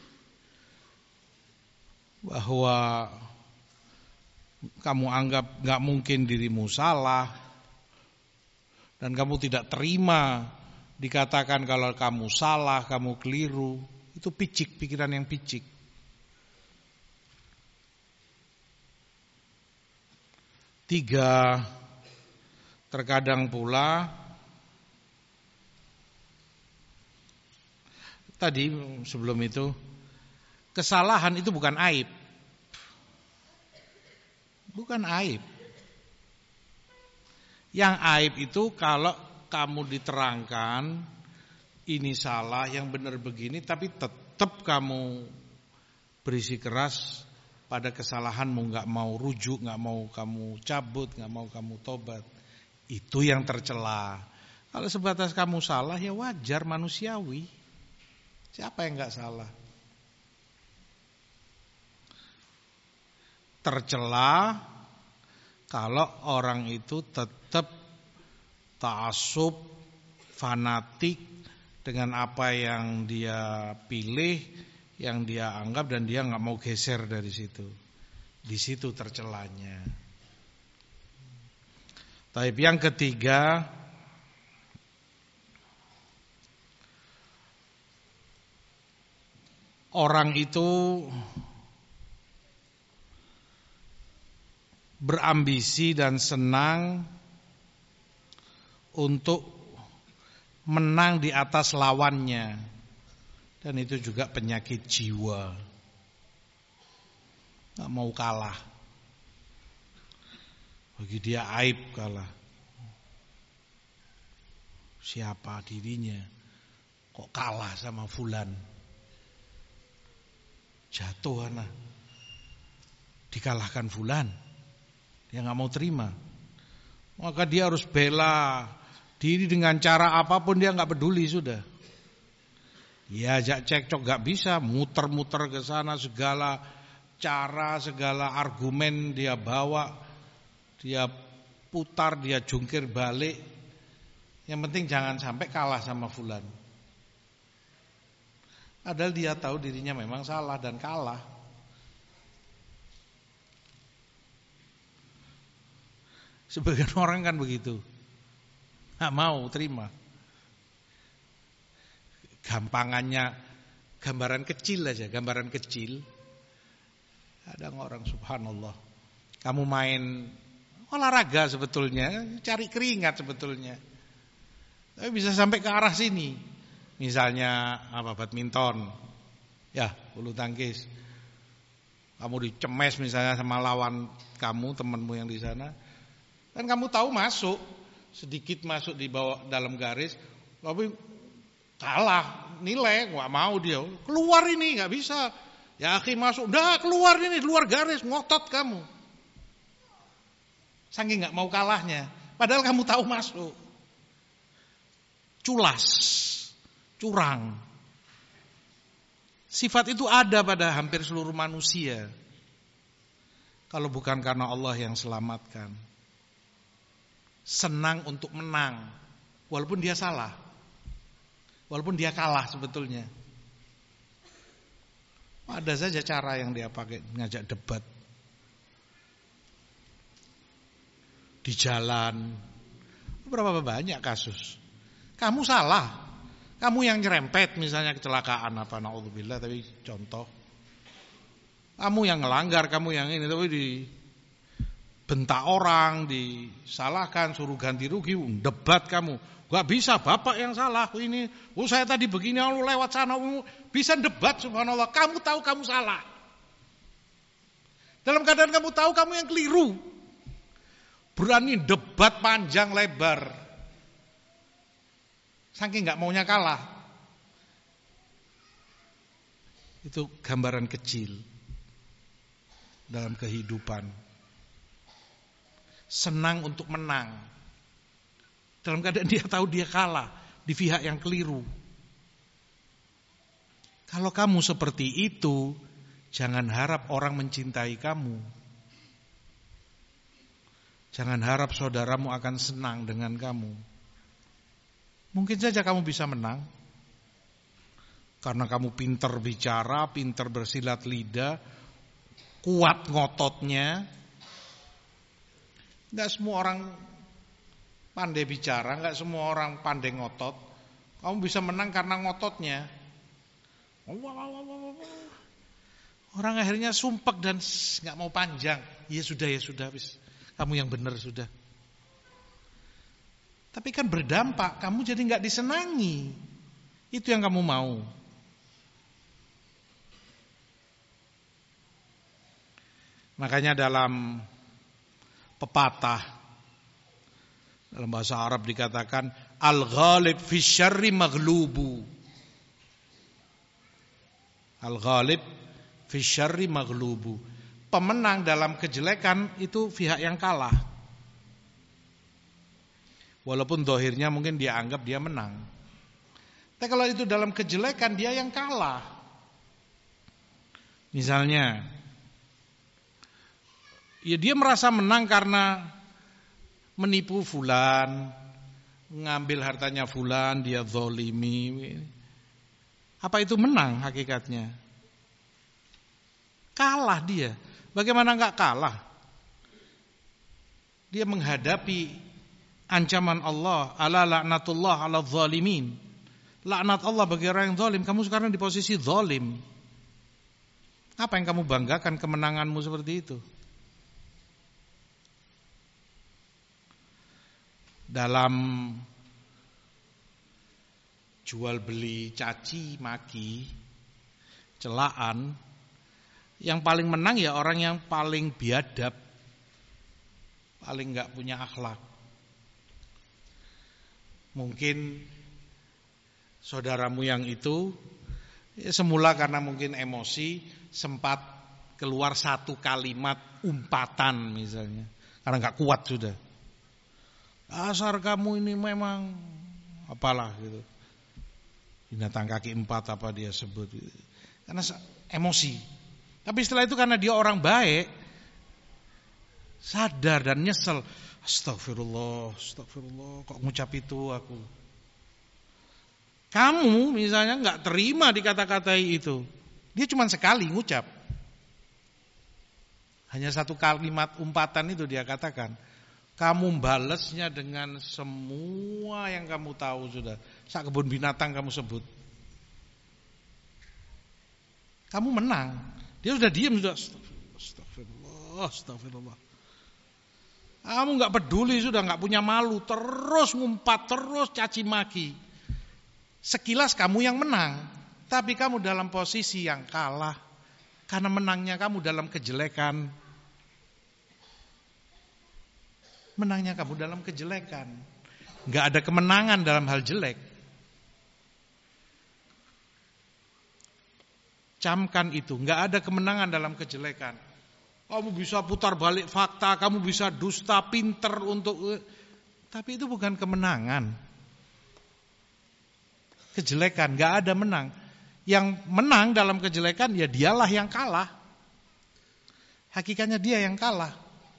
Speaker 1: bahwa kamu anggap gak mungkin dirimu salah dan kamu tidak terima dikatakan kalau kamu salah, kamu keliru. Itu picik, pikiran yang picik. Tiga, terkadang pula tadi sebelum itu, kesalahan itu bukan aib. Bukan aib. Yang aib itu kalau kamu diterangkan ini salah, yang benar begini, tapi tetap kamu berisi keras pada kesalahanmu, nggak mau rujuk, nggak mau kamu cabut, nggak mau kamu tobat, itu yang tercela. Kalau sebatas kamu salah ya wajar, manusiawi. Siapa yang nggak salah? Tercela kalau orang itu tetap ta'assub, fanatik dengan apa yang dia pilih, yang dia anggap, dan dia nggak mau geser dari situ. Di situ tercelanya. Tapi yang ketiga, orang itu berambisi dan senang untuk menang di atas lawannya, dan itu juga penyakit jiwa. Gak mau kalah, bagi dia aib kalah. Siapa dirinya kok kalah sama fulan, jatuh anak, dikalahkan fulan. Dia gak mau terima. Maka dia harus bela diri dengan cara apapun, dia gak peduli sudah. Ya ajak cekcok gak bisa, muter-muter ke sana, segala cara, segala argumen dia bawa, dia putar, dia jungkir balik. Yang penting jangan sampai kalah sama fulan. Padahal dia tahu dirinya memang salah dan kalah. Sebagian orang kan begitu, nggak mau terima. Gampangannya gambaran kecil aja, gambaran kecil. Ada orang subhanallah, kamu main olahraga sebetulnya, cari keringat sebetulnya, tapi bisa sampai ke arah sini. Misalnya apa, badminton, ya bulu tangkis. Kamu dicemes misalnya sama lawan kamu, temanmu yang di sana. Kan kamu tahu masuk, sedikit masuk di bawah dalam garis, tapi kalah, nilai, nggak mau dia, keluar ini nggak bisa, ya akhi masuk, dah keluar ini, luar garis, ngotot kamu, saking nggak mau kalahnya, padahal kamu tahu masuk, culas, curang, sifat itu ada pada hampir seluruh manusia, kalau bukan karena Allah yang selamatkan. Senang untuk menang walaupun dia salah, walaupun dia kalah sebetulnya. Ada saja cara yang dia pakai, ngajak debat di jalan. Berapa banyak kasus kamu salah, kamu yang nyerempet misalnya kecelakaan apa, naudzubillah, tapi contoh, kamu yang ngelanggar, kamu yang ini, tapi di bentak orang, disalahkan, suruh ganti rugi, debat kamu. Gak bisa, bapak yang salah ini. Oh saya tadi begini, lalu lewat sana, bisa debat subhanallah. Kamu tahu kamu salah. Dalam keadaan kamu tahu kamu yang keliru. Berani debat panjang lebar. Saking gak maunya kalah. Itu gambaran kecil dalam kehidupan. Senang untuk menang dalam keadaan dia tahu dia kalah di pihak yang keliru. Kalau kamu seperti itu, jangan harap orang mencintai kamu. Jangan harap saudaramu akan senang dengan kamu. Mungkin saja kamu bisa menang karena kamu pintar bicara, pintar bersilat lidah, kuat ngototnya. Enggak semua orang pandai bicara, enggak semua orang pandai ngotot. Kamu bisa menang karena ngototnya. Orang akhirnya sumpek dan enggak mau panjang. Ya sudah, ya sudah, habis. Kamu yang benar sudah. Tapi kan berdampak, kamu jadi enggak disenangi. Itu yang kamu mau. Makanya dalam pepatah dalam bahasa Arab dikatakan Al-ghalib fi syarri maghlubu. Al-ghalib fi syarri maghlubu. Pemenang dalam kejelekan itu pihak yang kalah. Walaupun zahirnya mungkin dia anggap dia menang. Tapi kalau itu dalam kejelekan dia yang kalah. Misalnya, ya dia merasa menang karena menipu fulan, ngambil hartanya fulan, dia zalimi. Apa itu menang hakikatnya? Kalah dia. Bagaimana enggak kalah? Dia menghadapi ancaman Allah, ala laknatullah ala zalimin. Laknat Allah bagi orang yang zalim. Kamu sekarang di posisi zalim. Apa yang kamu banggakan kemenanganmu seperti itu? Dalam jual beli caci maki, celaan, yang paling menang ya orang yang paling biadab, paling enggak punya akhlak. Mungkin saudaramu yang itu ya semula karena mungkin emosi sempat keluar satu kalimat umpatan misalnya, karena enggak kuat sudah. Dasar kamu ini memang apalah gitu. Binatang kaki empat apa dia sebut gitu. Karena emosi. Tapi setelah itu karena dia orang baik, sadar dan nyesel. Astagfirullah, astagfirullah, kok ngucap itu aku. Kamu misalnya enggak terima dikata-katai itu. Dia cuma sekali ngucap. Hanya satu kalimat umpatan itu dia katakan. Kamu balasnya dengan semua yang kamu tahu sudah. Sak kebun binatang kamu sebut. Kamu menang. Dia sudah diam sudah. Astagfirullah, astagfirullah. Kamu enggak peduli sudah, enggak punya malu, terus ngumpat, terus caci maki. Sekilas kamu yang menang, tapi kamu dalam posisi yang kalah. Karena menangnya kamu dalam kejelekan. Menangnya kamu dalam kejelekan. Enggak ada kemenangan dalam hal jelek. Camkan itu, enggak ada kemenangan dalam kejelekan. Kamu bisa putar balik fakta, kamu bisa dusta, pinter untuk, tapi itu bukan kemenangan. Kejelekan, enggak ada menang. Yang menang dalam kejelekan ya dialah yang kalah. Hakikatnya dia yang kalah.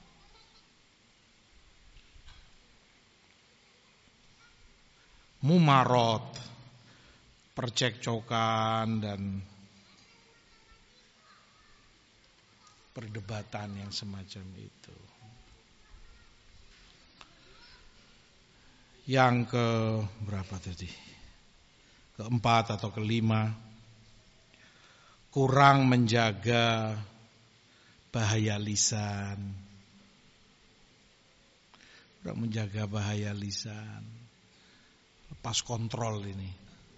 Speaker 1: Mumarot, percekcokan dan perdebatan yang semacam itu. Yang ke berapa tadi? Keempat atau kelima, kurang menjaga bahaya lisan. Kurang menjaga bahaya lisan. Lepas kontrol ini.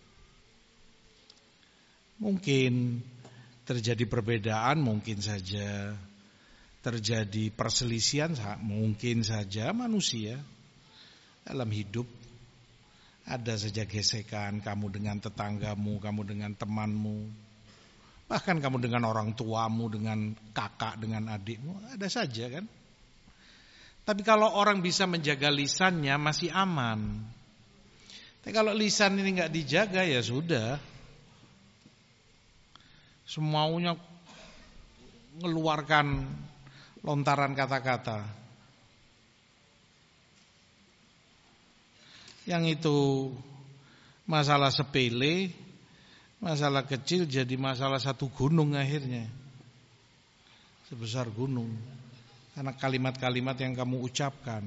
Speaker 1: Mungkin terjadi perbedaan, mungkin saja. Terjadi perselisihan, mungkin saja. Manusia dalam hidup ada saja gesekan, kamu dengan tetanggamu, kamu dengan temanmu, bahkan kamu dengan orang tuamu, dengan kakak, dengan adikmu, ada saja kan. Tapi kalau orang bisa menjaga lisannya masih aman. Tapi kalau lisan ini enggak dijaga ya sudah. Semaunya mengeluarkan lontaran kata-kata. Yang itu masalah sepele, masalah kecil jadi masalah satu gunung akhirnya. Sebesar gunung. Karena kalimat-kalimat yang kamu ucapkan.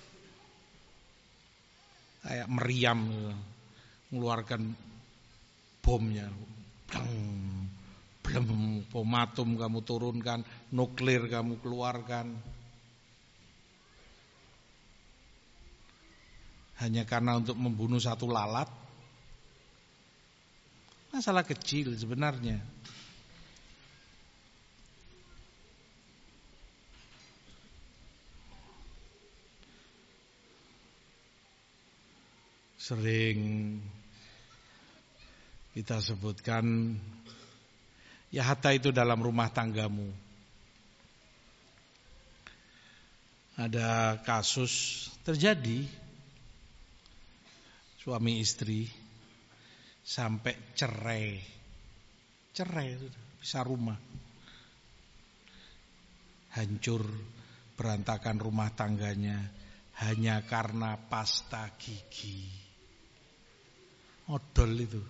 Speaker 1: Kayak meriam, mengeluarkan bomnya, blem, bom atom kamu turunkan, nuklir kamu keluarkan, hanya karena untuk membunuh satu lalat. Masalah kecil sebenarnya. sering kita sebutkan, ya hatta itu dalam rumah tanggamu. Ada kasus terjadi suami istri sampai cerai, cerai bisa rumah, hancur berantakan rumah tangganya hanya karena pasta gigi. Odol itu.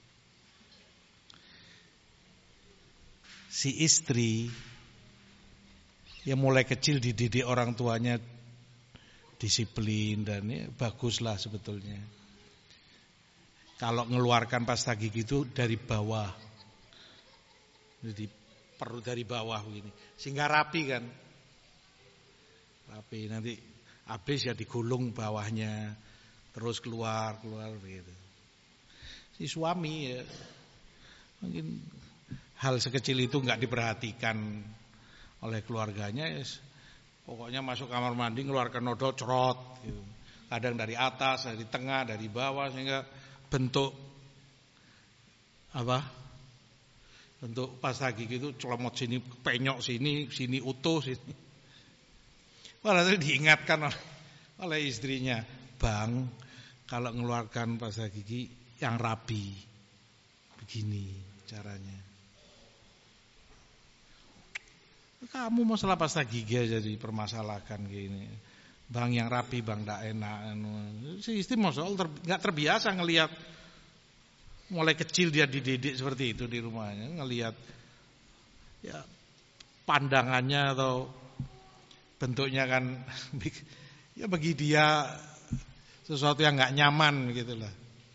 Speaker 1: Si istri yang mulai kecil dididik orang tuanya disiplin dan ya, baguslah sebetulnya. Kalau ngeluarkan pasta gigi itu dari bawah, jadi perlu dari bawah begini, sehingga rapi kan, rapi. Nanti habis ya digulung bawahnya, terus keluar keluar begitu. Si suami ya mungkin hal sekecil itu nggak diperhatikan oleh keluarganya, ya, pokoknya masuk kamar mandi ngeluarkan nodol cerot gitu. Kadang dari atas, dari tengah, dari bawah, sehingga bentuk apa? Bentuk pasta gigi itu celomot sini, penyok sini, sini utuh sini. Padahal diingatkan oleh, oleh istrinya, "Bang, kalau ngeluarkan pasta gigi yang rapi. Begini caranya." Kamu masalah pasta gigi aja dipermasalahkan gini. Bang yang rapi, bang ndak enak. Si istri masalah ter, nggak terbiasa ngelihat, mulai kecil dia dididik seperti itu di rumahnya, ngelihat ya pandangannya atau bentuknya kan ya bagi dia sesuatu yang nggak nyaman gitulah.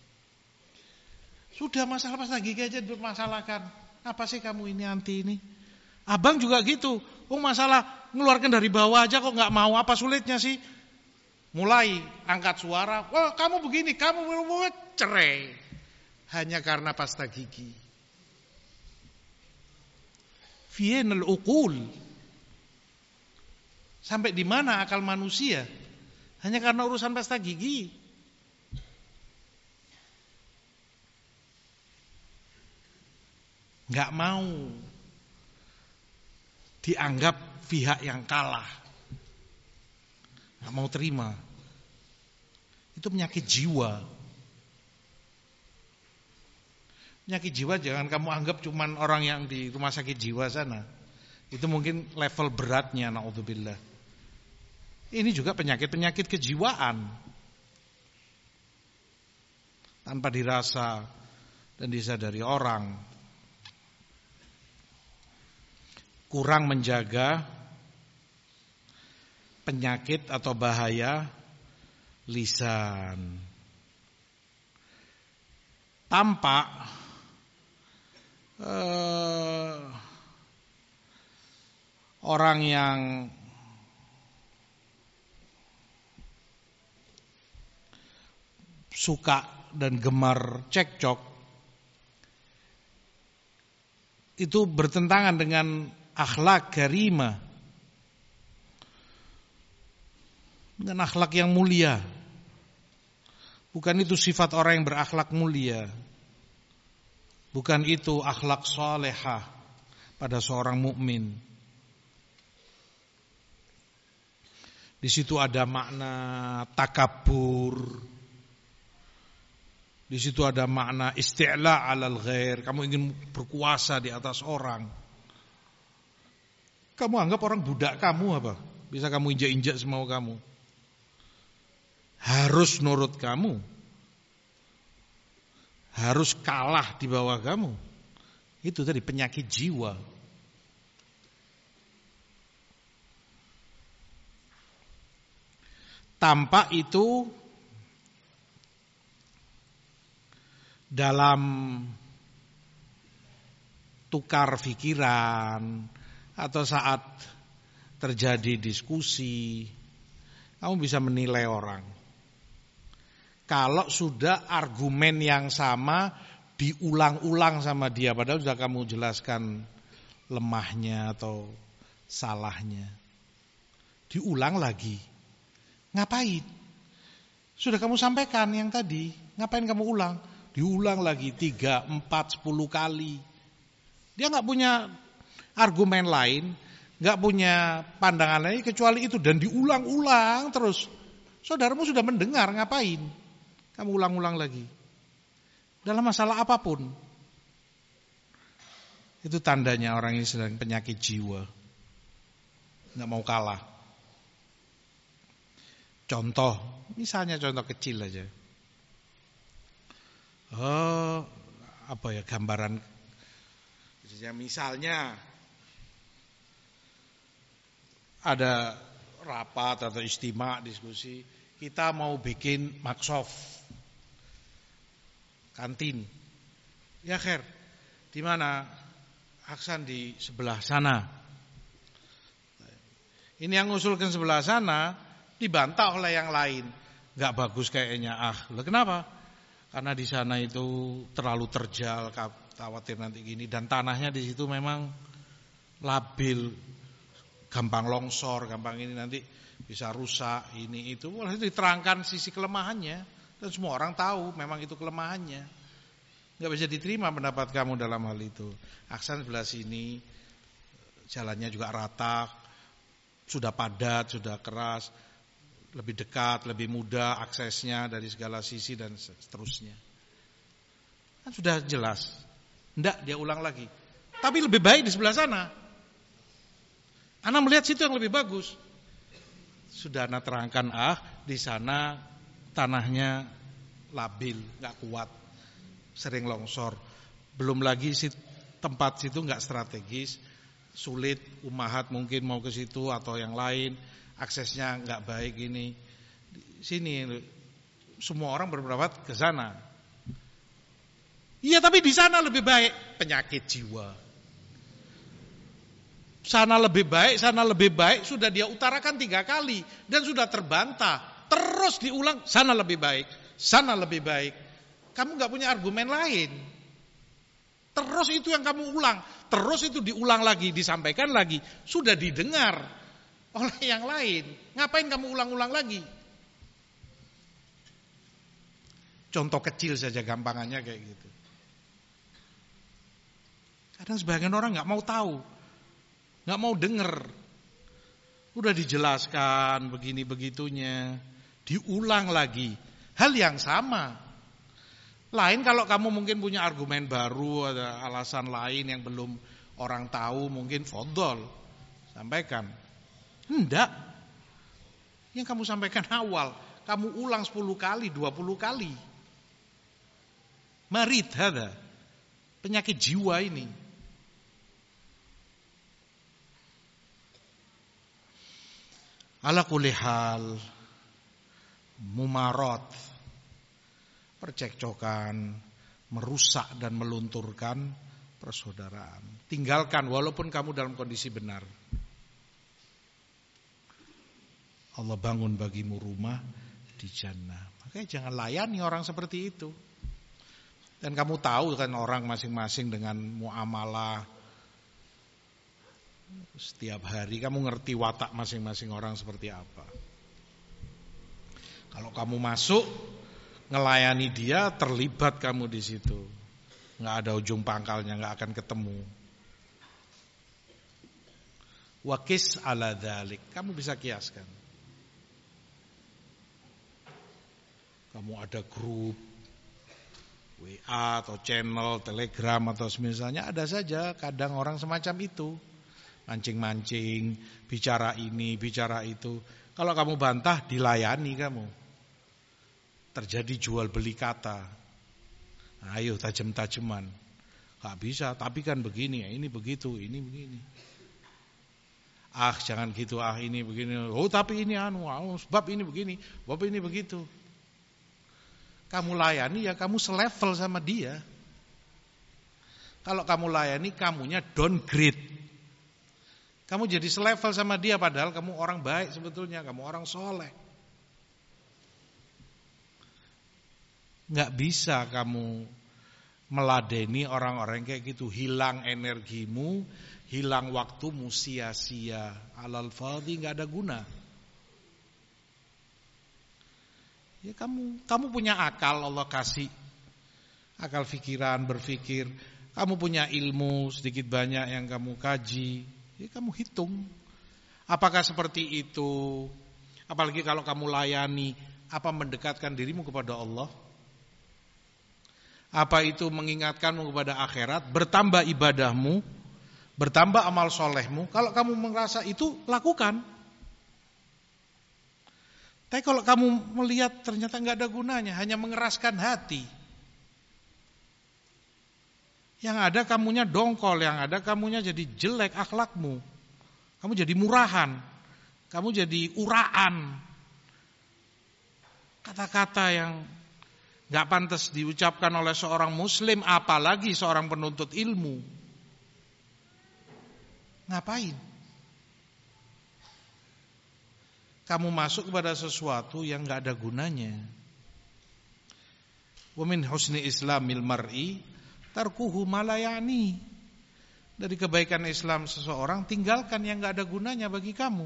Speaker 1: Sudah masalah pasta gigi aja dipermasalahkan. Apa sih kamu ini anti ini? Abang juga gitu. Oh masalah ngeluarkan dari bawah aja kok nggak mau, apa sulitnya sih? Mulai angkat suara, "Wah, kamu begini, kamu begini," cerai. Hanya karena pasta gigi. Fienal uqul. Sampai di mana akal manusia? Hanya karena urusan pasta gigi. Nggak mau dianggap pihak yang kalah, nggak mau terima. Itu penyakit jiwa. Penyakit jiwa jangan kamu anggap cuman orang yang di rumah sakit jiwa sana. Itu mungkin level beratnya, naudzubillah. Ini juga penyakit-penyakit kejiwaan, tanpa dirasa dan disadari orang. Kurang menjaga penyakit atau bahaya lisan. Tampak eh, orang yang suka dan gemar cekcok itu bertentangan dengan akhlak karimah, dengan akhlak yang mulia. Bukan itu sifat orang yang berakhlak mulia. Bukan itu akhlak salehah pada seorang mukmin. Di situ ada makna takabur. Di situ ada makna isti'la 'alal ghair. Kamu ingin berkuasa di atas orang. Kamu anggap orang budak kamu apa? Bisa kamu injak-injak semau kamu. Harus nurut kamu. Harus kalah di bawah kamu. Itu tadi penyakit jiwa. Tampak itu dalam tukar pikiran, atau saat terjadi diskusi, kamu bisa menilai orang. Kalau sudah argumen yang sama diulang-ulang sama dia, padahal sudah kamu jelaskan lemahnya atau salahnya, diulang lagi. Ngapain? Sudah kamu sampaikan yang tadi, ngapain kamu ulang? Diulang lagi tiga, empat, sepuluh kali. Dia nggak punya argumen lain, nggak punya pandangan lain kecuali itu, dan diulang-ulang terus. Saudaramu sudah mendengar, ngapain kamu ulang-ulang lagi? Dalam masalah apapun. Itu tandanya orang ini sedang penyakit jiwa, nggak mau kalah. Contoh, misalnya contoh kecil aja. Oh, apa ya gambaran? Misalnya ada rapat atau istimak diskusi, kita mau bikin maksof, kantin. Ya Khair, di mana? Aksan di sebelah sana. Ini yang ngusulkan sebelah sana dibantah oleh yang lain. Gak bagus kayaknya. Ah, loh kenapa? Karena di sana itu terlalu terjal, khawatir nanti gini, dan tanahnya di situ memang labil, gampang longsor, gampang ini nanti bisa rusak ini itu. Boleh diterangkan sisi kelemahannya dan semua orang tahu memang itu kelemahannya. Gak bisa diterima pendapat kamu dalam hal itu. Aksan sebelah sini, jalannya juga rata, sudah padat, sudah keras, lebih dekat, lebih mudah aksesnya dari segala sisi dan seterusnya. Kan sudah jelas. Enggak, dia ulang lagi. Tapi lebih baik di sebelah sana. Ana melihat situ yang lebih bagus. Sudah Ana terangkan, ah di sana tanahnya labil, nggak kuat, sering longsor. Belum lagi tempat situ nggak strategis, sulit, umahat mungkin mau ke situ atau yang lain, aksesnya nggak baik ini. Sini semua orang berpendapat ke sana. Iya, tapi di sana lebih baik, penyakit jiwa. Sana lebih baik, sana lebih baik, sudah dia utarakan tiga kali dan sudah terbantah. Terus diulang, sana lebih baik, sana lebih baik. Kamu gak punya argumen lain. Terus itu yang kamu ulang, terus itu diulang lagi, disampaikan lagi, sudah didengar oleh yang lain. Ngapain kamu ulang-ulang lagi? Contoh kecil saja gampangannya kayak gitu. Kadang sebagian orang gak mau tahu, gak mau denger. Udah dijelaskan begini-begitunya, diulang lagi, hal yang sama. Lain kalau kamu mungkin punya argumen baru, ada alasan lain yang belum orang tahu, mungkin fodol, sampaikan. Enggak. Yang kamu sampaikan awal, kamu ulang sepuluh kali, dua puluh kali. Marid hada, penyakit jiwa ini. Ala kulli hal, mumarot, percekcokan, merusak dan melunturkan persaudaraan. Tinggalkan walaupun kamu dalam kondisi benar. Allah bangun bagimu rumah di jannah. Makanya jangan layani orang seperti itu. Dan kamu tahu kan orang masing-masing dengan muamalah setiap hari, kamu ngerti watak masing-masing orang seperti apa. Kalau kamu masuk ngelayani dia, terlibat kamu di situ, nggak ada ujung pangkalnya, nggak akan ketemu. Wakis ala dzalik, kamu bisa kiaskan. Kamu ada grup W A atau channel Telegram atau semisalnya, ada saja kadang orang semacam itu, mancing-mancing, bicara ini, bicara itu. Kalau kamu bantah, dilayani kamu. Terjadi jual beli kata. Nah, ayo tajam-tajaman. Gak bisa, tapi kan begini, ini begitu, ini begini. Ah, jangan gitu, ah ini begini. Oh, tapi ini anu, anu sebab ini begini, sebab ini begitu. Kamu layani ya kamu selevel sama dia. Kalau kamu layani, kamunya downgrade. Kamu jadi selevel sama dia padahal kamu orang baik sebetulnya, kamu orang soleh. Nggak bisa kamu meladeni orang-orang kayak gitu. Hilang energimu, hilang waktumu sia-sia. Alal fadhi, nggak ada guna. Ya kamu kamu punya akal, Allah kasih akal pikiran, berpikir. Kamu punya ilmu sedikit banyak yang kamu kaji. Ya kamu hitung. Apakah seperti itu? Apalagi kalau kamu layani, apa mendekatkan dirimu kepada Allah? Apa itu mengingatkanmu kepada akhirat? Bertambah ibadahmu, bertambah amal solehmu. Kalau kamu merasa itu, lakukan. Tapi kalau kamu melihat ternyata nggak ada gunanya, hanya mengeraskan hati. Yang ada kamunya dongkol, yang ada kamunya jadi jelek akhlakmu. Kamu jadi murahan, kamu jadi uraan. Kata-kata yang nggak pantas diucapkan oleh seorang muslim, apalagi seorang penuntut ilmu. Ngapain? Kamu masuk kepada sesuatu yang nggak ada gunanya. Wa min husni islamil mar'i tarkuhu ma la ya'ni. Dari kebaikan Islam seseorang, tinggalkan yang nggak ada gunanya bagi kamu.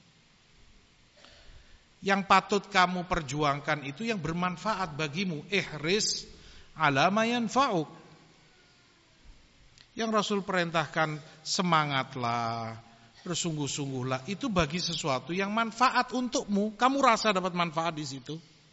Speaker 1: Yang patut kamu perjuangkan itu yang bermanfaat bagimu. Ihris ala ma yanfa'uk. Yang Rasul perintahkan, semangatlah, bersungguh-sungguhlah, itu bagi sesuatu yang manfaat untukmu. Kamu rasa dapat manfaat di situ.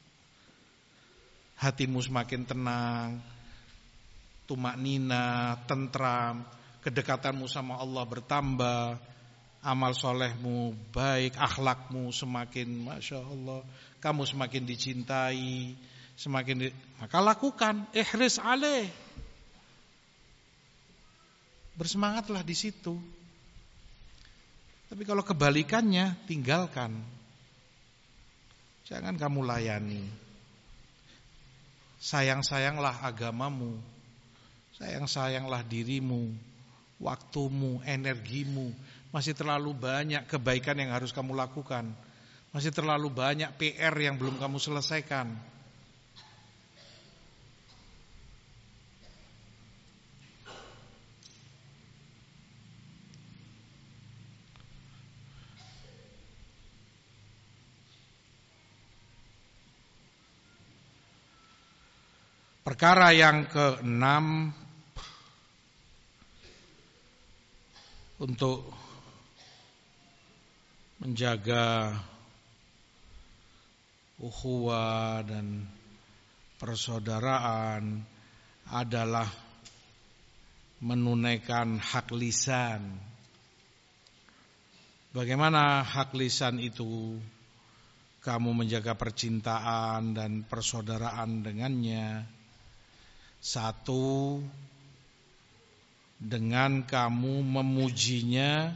Speaker 1: Hatimu semakin tenang, tumaknina, tentram, kedekatanmu sama Allah bertambah, amal solehmu baik, akhlakmu semakin masya Allah, kamu semakin dicintai, semakin di, maka lakukan, ihris alaih, bersemangatlah di situ. Tapi kalau kebalikannya, tinggalkan. Jangan kamu layani. Sayang-sayanglah agamamu, sayang-sayanglah dirimu, waktumu, energimu. Masih terlalu banyak kebaikan yang harus kamu lakukan. Masih terlalu banyak P R yang belum kamu selesaikan. Perkara yang keenam, untuk menjaga ukhuwah dan persaudaraan adalah menunaikan hak lisan. Bagaimana hak lisan itu? Kamu menjaga percintaan dan persaudaraan dengannya. Satu, dengan kamu memujinya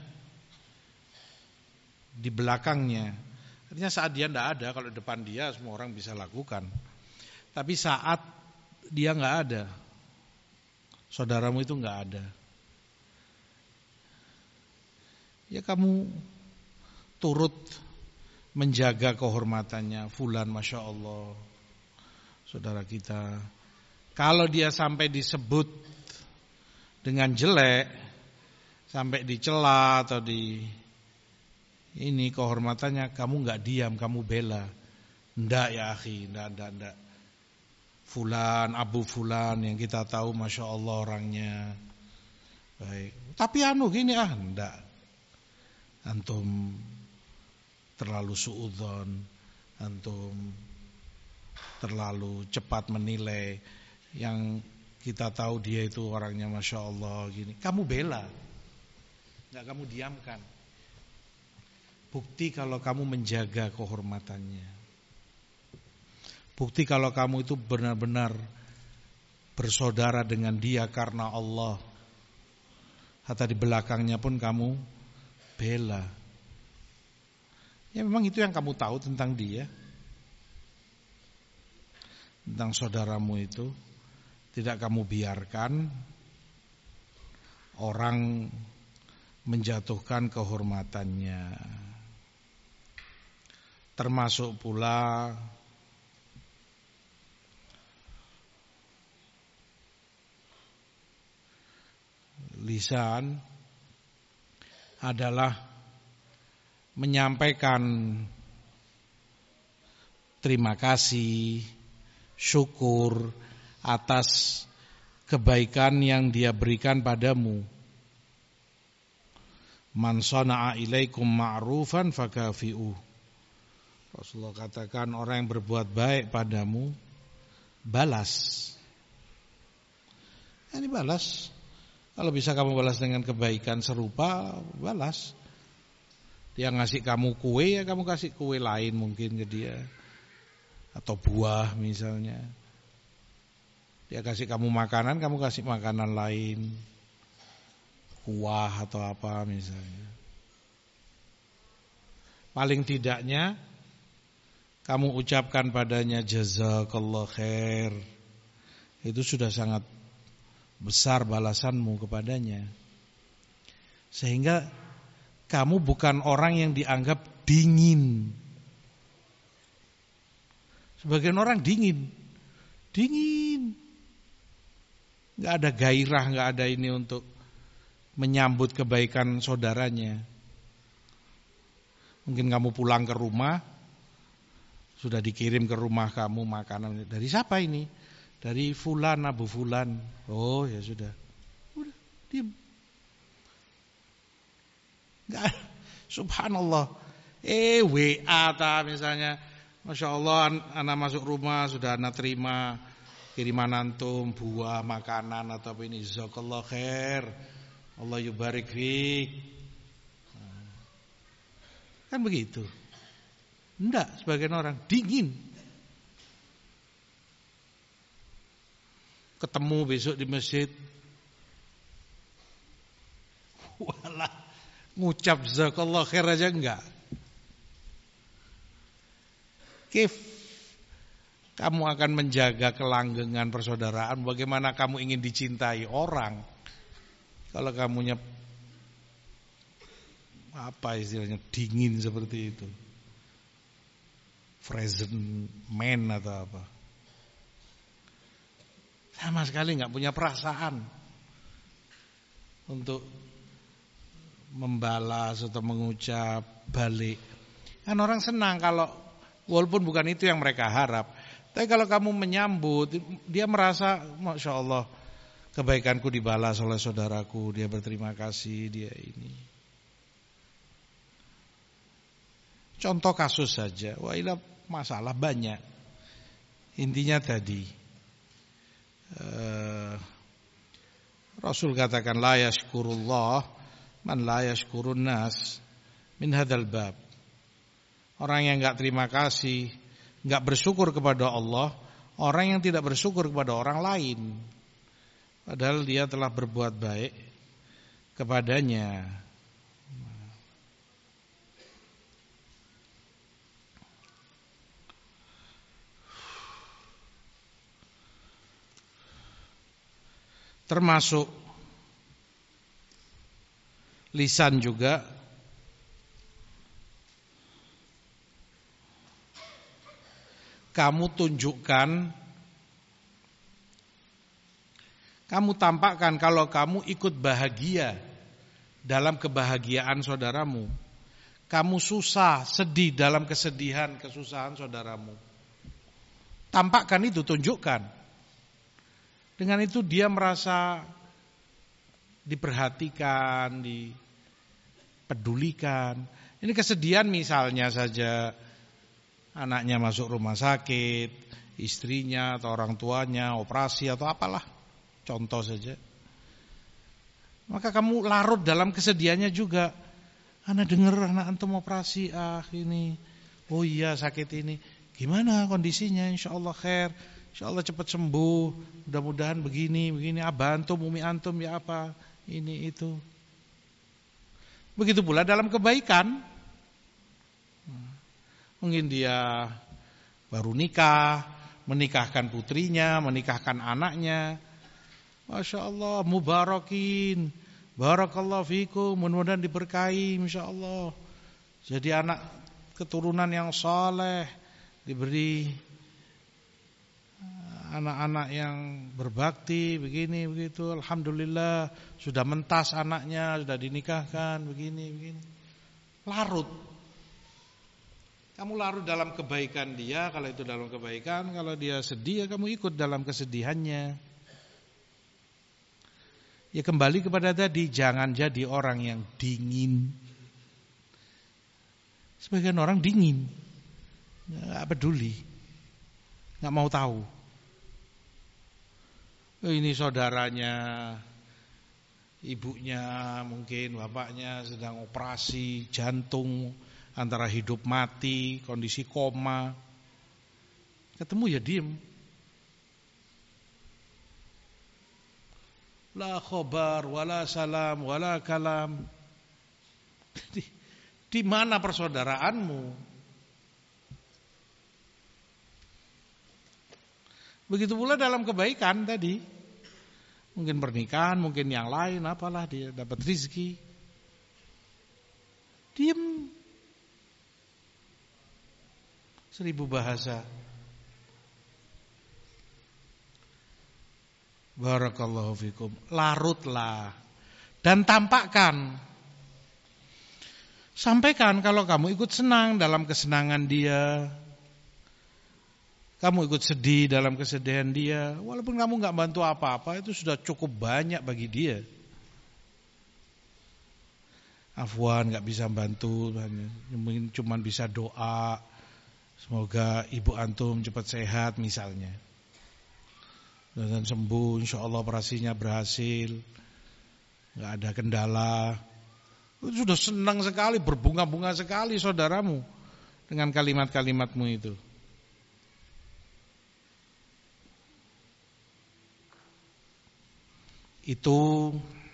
Speaker 1: di belakangnya. Artinya saat dia tidak ada, kalau depan dia semua orang bisa lakukan. Tapi saat dia nggak ada, saudaramu itu nggak ada, ya kamu turut menjaga kehormatannya. Fulan, masya Allah, saudara kita. Kalau dia sampai disebut dengan jelek, sampai dicela atau di ini kehormatannya, kamu nggak diam, kamu bela. Ndak ya akhi, ndak, ndak, ndak. Fulan, Abu Fulan yang kita tahu masya Allah orangnya baik. Tapi anu gini ah, ndak. Antum terlalu suudzon, antum terlalu cepat menilai. Yang kita tahu dia itu orangnya masya Allah gini. Kamu bela, nggak kamu diamkan. Bukti kalau kamu menjaga kehormatannya. Bukti kalau kamu itu benar-benar bersaudara dengan dia karena Allah. Hatta di belakangnya pun kamu bela. Ya memang itu yang kamu tahu tentang dia, tentang saudaramu itu. Tidak kamu biarkan orang menjatuhkan kehormatannya. Termasuk pula lisan adalah menyampaikan terima kasih, syukur atas kebaikan yang dia berikan padamu. Man sana'a ilaikum ma'rufan fakafi'u. Rasulullah katakan orang yang berbuat baik padamu, balas. Ini balas. Kalau bisa kamu balas dengan kebaikan serupa, balas. Dia ngasih kamu kue, ya kamu kasih kue lain mungkin ke dia. Atau buah misalnya. Dia kasih kamu makanan, kamu kasih makanan lain. Kuah atau apa misalnya. Paling tidaknya kamu ucapkan padanya jazakallah khair. Itu sudah sangat besar balasanmu kepadanya. Sehingga kamu bukan orang yang dianggap dingin. Sebagian orang dingin. Dingin. Gak ada gairah, gak ada ini untuk menyambut kebaikan saudaranya. Mungkin kamu pulang ke rumah, sudah dikirim ke rumah kamu makanan. Dari siapa ini? Dari fulan, Abu Fulan. Oh ya sudah. Udah, diam. Enggak, subhanallah. Eh W A ta misalnya. Masya Allah anak masuk rumah sudah anak terima kiriman antum buah makanan atau apa ini. Jazakallah khair. Allah yubarik fik. Kan begitu. Enggak, sebagian orang dingin. Ketemu besok di masjid, walah ngucap jazakallah khair aja enggak. Kif kamu akan menjaga kelanggengan persaudaraan? Bagaimana kamu ingin dicintai orang kalau kamunya apa istilahnya dingin seperti itu, frozen man atau apa? Sama sekali nggak punya perasaan untuk membalas atau mengucap balik. Kan orang senang kalau walaupun bukan itu yang mereka harap. Tapi kalau kamu menyambut, dia merasa Masya Allah kebaikanku dibalas oleh saudaraku, dia berterima kasih, dia ini. Contoh kasus saja, wah ini masalah banyak. Intinya tadi Uh, Rasul katakan la yashkurullah man la yashkurun nas min hadzal bab. Orang yang enggak terima kasih, enggak bersyukur kepada Allah, orang yang tidak bersyukur kepada orang lain. Padahal dia telah berbuat baik kepadanya. Termasuk lisan juga kamu tunjukkan, kamu tampakkan kalau kamu ikut bahagia dalam kebahagiaan saudaramu, kamu susah, sedih dalam kesedihan, kesusahan saudaramu. Tampakkan itu, tunjukkan. Dengan itu dia merasa diperhatikan, dipedulikan. Ini kesedihan misalnya saja anaknya masuk rumah sakit, istrinya atau orang tuanya operasi atau apalah, contoh saja. Maka kamu larut dalam kesedihannya juga. Anak dengar anak antum operasi, ah ini, oh iya sakit ini. Gimana kondisinya? Insya Allah khair. InsyaAllah cepat sembuh. Mudah-mudahan begini, begini. Abah antum, umi antum ya apa, ini itu. Begitu pula dalam kebaikan. Mungkin dia baru nikah, menikahkan putrinya, menikahkan anaknya. Masya Allah, mubarakin, barakallahu fikum, mudah-mudahan diberkahi, insya Allah. Jadi anak keturunan yang saleh, diberi anak-anak yang berbakti, begini begitu. Alhamdulillah sudah mentas anaknya, sudah dinikahkan, begini begini. Larut. Kamu larut dalam kebaikan dia, kalau itu dalam kebaikan, kalau dia sedih ya kamu ikut dalam kesedihannya. Ya kembali kepada tadi, jangan jadi orang yang dingin. Sebagian orang dingin, nggak peduli, nggak mau tahu. Oh, ini saudaranya, ibunya mungkin, bapaknya sedang operasi jantung, antara hidup mati, kondisi koma. Ketemu ya diem. La khobar, wala salam, wala kalam. Di, di mana persaudaraanmu? Begitu pula dalam kebaikan tadi. Mungkin pernikahan, mungkin yang lain, apalah dia dapat rezeki. Diem. Seribu bahasa. Barakallahu fikum. Larutlah dan tampakkan. Sampaikan kalau kamu ikut senang dalam kesenangan dia. Kamu ikut sedih dalam kesedihan dia. Walaupun kamu gak bantu apa-apa, itu sudah cukup banyak bagi dia. Afwan gak bisa bantu, mungkin cuma bisa doa. Semoga ibu antum cepat sehat misalnya. Dan sembuh, insya Allah operasinya berhasil, nggak ada kendala. Sudah senang sekali, berbunga-bunga sekali saudaramu dengan kalimat-kalimatmu itu. Itu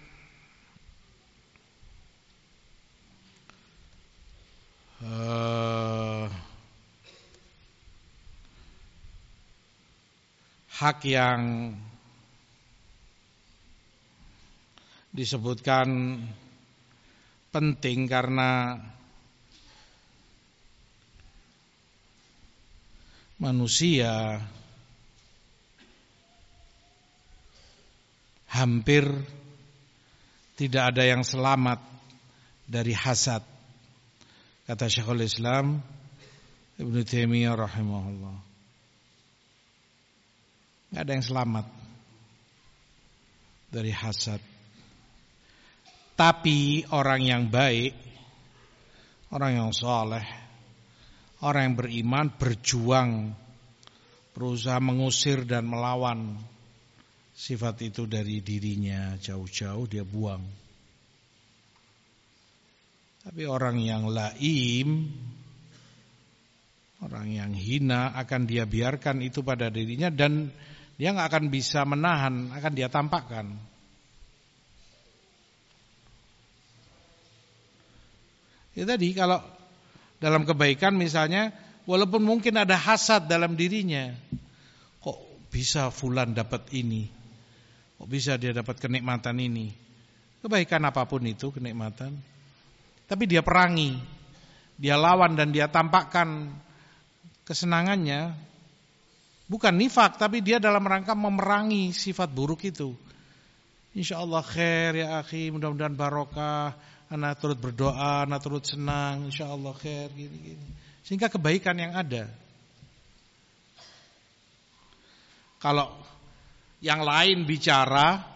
Speaker 1: uh, hak yang disebutkan penting karena manusia hampir tidak ada yang selamat dari hasad. Kata Syekhul Islam Ibnu Taimiyah rahimahullah. Nggak ada yang selamat dari hasad. Tapi orang yang baik, orang yang saleh, orang yang beriman berjuang, berusaha mengusir dan melawan sifat itu dari dirinya, jauh-jauh dia buang. Tapi orang yang laim, orang yang hina akan dia biarkan itu pada dirinya dan dia nggak akan bisa menahan, akan dia tampakkan. Ya tadi kalau dalam kebaikan misalnya, walaupun mungkin ada hasad dalam dirinya, kok bisa fulan dapat ini, kok bisa dia dapat kenikmatan ini, kebaikan apapun itu kenikmatan, tapi dia perangi, dia lawan dan dia tampakkan kesenangannya. Bukan nifak, tapi dia dalam rangka memerangi sifat buruk itu. Insyaallah khair ya akhi, mudah-mudahan barokah, ana turut berdoa, ana turut senang, insyaallah khair gini-gini. Sehingga kebaikan yang ada. Kalau yang lain bicara,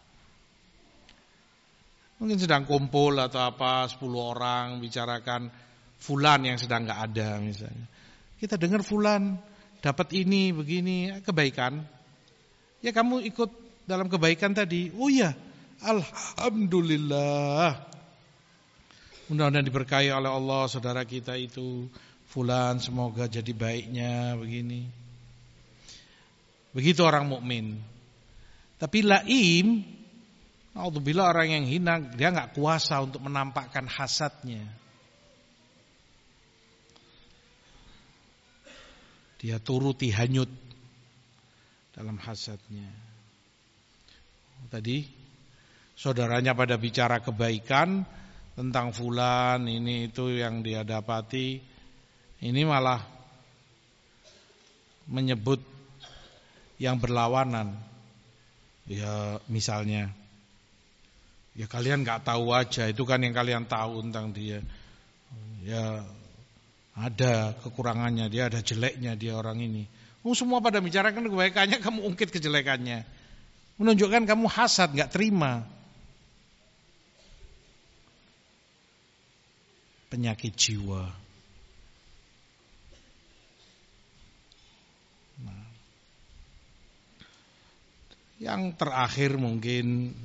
Speaker 1: mungkin sedang kumpul atau apa, sepuluh orang bicarakan fulan yang sedang enggak ada misalnya. Kita dengar fulan dapat ini begini, kebaikan. Ya kamu ikut dalam kebaikan tadi. Oh iya, alhamdulillah. Mudah-mudahan diberkahi oleh Allah saudara kita itu fulan, semoga jadi baiknya begini. Begitu orang mukmin. Tapi laim, naudzubillah, orang yang hina, dia enggak kuasa untuk menampakkan hasadnya. Dia turuti hanyut dalam hasadnya. Tadi saudaranya pada bicara kebaikan tentang fulan ini itu yang dia dapati, ini malah menyebut yang berlawanan. Ya misalnya, ya kalian nggak tahu aja, itu kan yang kalian tahu tentang dia. Ya Ada kekurangannya, dia ada jeleknya dia orang ini. Oh, semua pada bicarakan kebaikannya, kamu ungkit kejelekannya. Menunjukkan kamu hasad, gak terima. Penyakit jiwa. Nah. Yang terakhir mungkin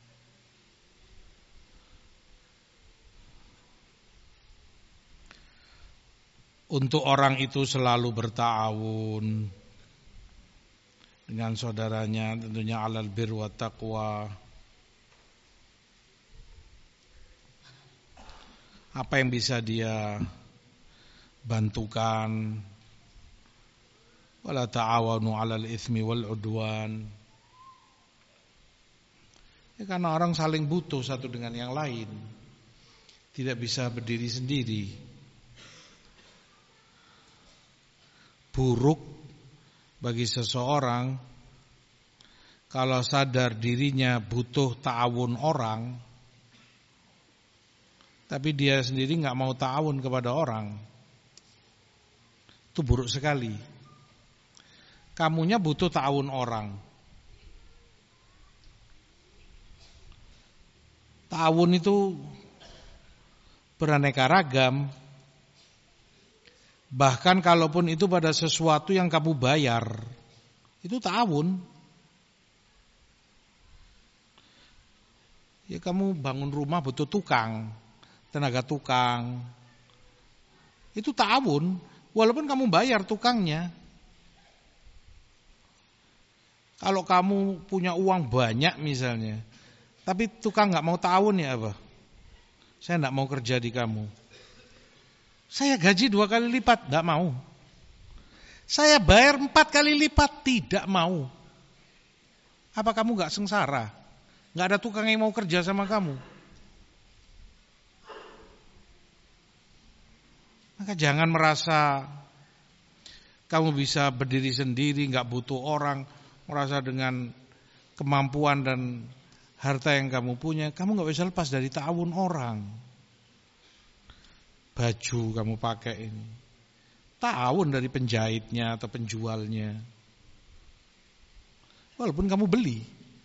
Speaker 1: untuk orang itu selalu berta'awun dengan saudaranya, tentunya alal bir wa taqwa. Apa yang bisa dia bantukan? Wala ta'awanu alal itsmi wal udwan. Ya, karena orang saling butuh satu dengan yang lain. Tidak bisa berdiri sendiri. Buruk bagi seseorang kalau sadar dirinya butuh ta'awun orang, tapi dia sendiri gak mau ta'awun kepada orang. Itu buruk sekali. Kamunya butuh ta'awun orang. Ta'awun itu beraneka ragam. Bahkan kalaupun itu pada sesuatu yang kamu bayar, itu ta'awun. Ya, kamu bangun rumah butuh tukang, tenaga tukang. Itu ta'awun, walaupun kamu bayar tukangnya. Kalau kamu punya uang banyak misalnya, tapi tukang gak mau ta'awun, ya apa? Saya gak mau kerja di kamu. Saya gaji dua kali lipat, tidak mau. Saya bayar empat kali lipat, tidak mau. Apa kamu gak sengsara? Gak ada tukang yang mau kerja sama kamu? Maka jangan merasa kamu bisa berdiri sendiri, gak butuh orang. Merasa dengan kemampuan dan harta yang kamu punya, kamu gak bisa lepas dari ta'awun orang. Baju kamu pakai ini, ta'awun dari penjahitnya atau penjualnya. Walaupun kamu beli.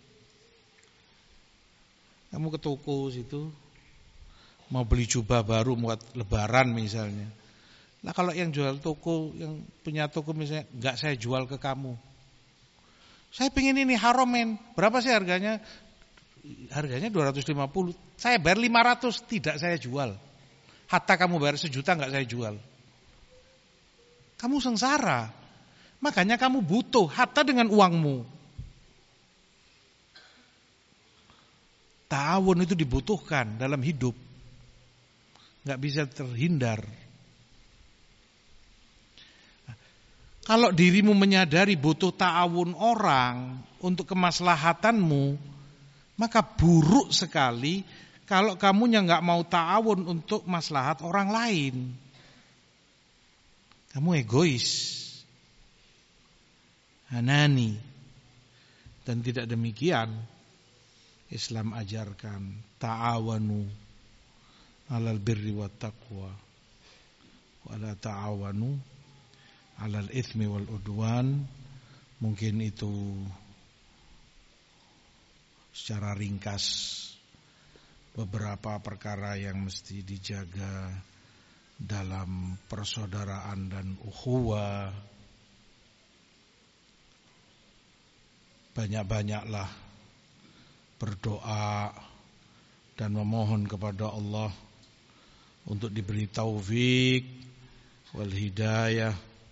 Speaker 1: Kamu ke toko situ, mau beli jubah baru buat lebaran misalnya. Nah, kalau yang jual toko, yang punya toko misalnya, enggak, saya jual ke kamu. Saya pengen ini haromen. Berapa sih harganya? Harganya dua ratus lima puluh. Saya bayar lima ratus, tidak saya jual. Hatta kamu bayar sejuta enggak saya jual. Kamu sengsara. Makanya kamu butuh hatta dengan uangmu. Ta'awun itu dibutuhkan dalam hidup. Enggak bisa terhindar. Kalau dirimu menyadari butuh ta'awun orang untuk kemaslahatanmu, maka buruk sekali kalau kamunya enggak mau ta'awun untuk maslahat orang lain. Kamu egois, anani. Dan tidak demikian Islam ajarkan ta'awanu alal birri wat taqwa wa la ta'awanu alal itsmi wal udwan. Mungkin itu secara ringkas beberapa perkara yang mesti dijaga dalam persaudaraan dan ukhuwah. Banyak-banyaklah berdoa dan memohon kepada Allah untuk diberi taufik wal hidayah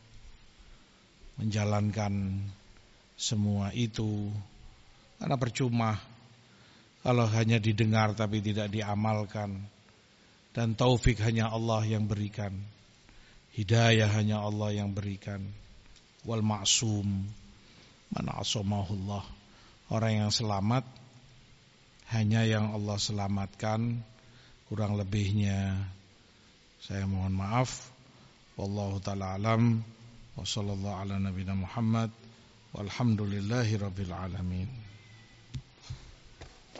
Speaker 1: menjalankan semua itu. Karena percuma kalau hanya didengar tapi tidak diamalkan. Dan taufik hanya Allah yang berikan. Hidayah hanya Allah yang berikan. Wal ma'sum man asamahullah. Orang yang selamat hanya yang Allah selamatkan. Kurang lebihnya saya mohon maaf. Wallahu ta'ala alam. Wa sallallahu ala nabiyina Muhammad. Walhamdulillahi rabbil alamin.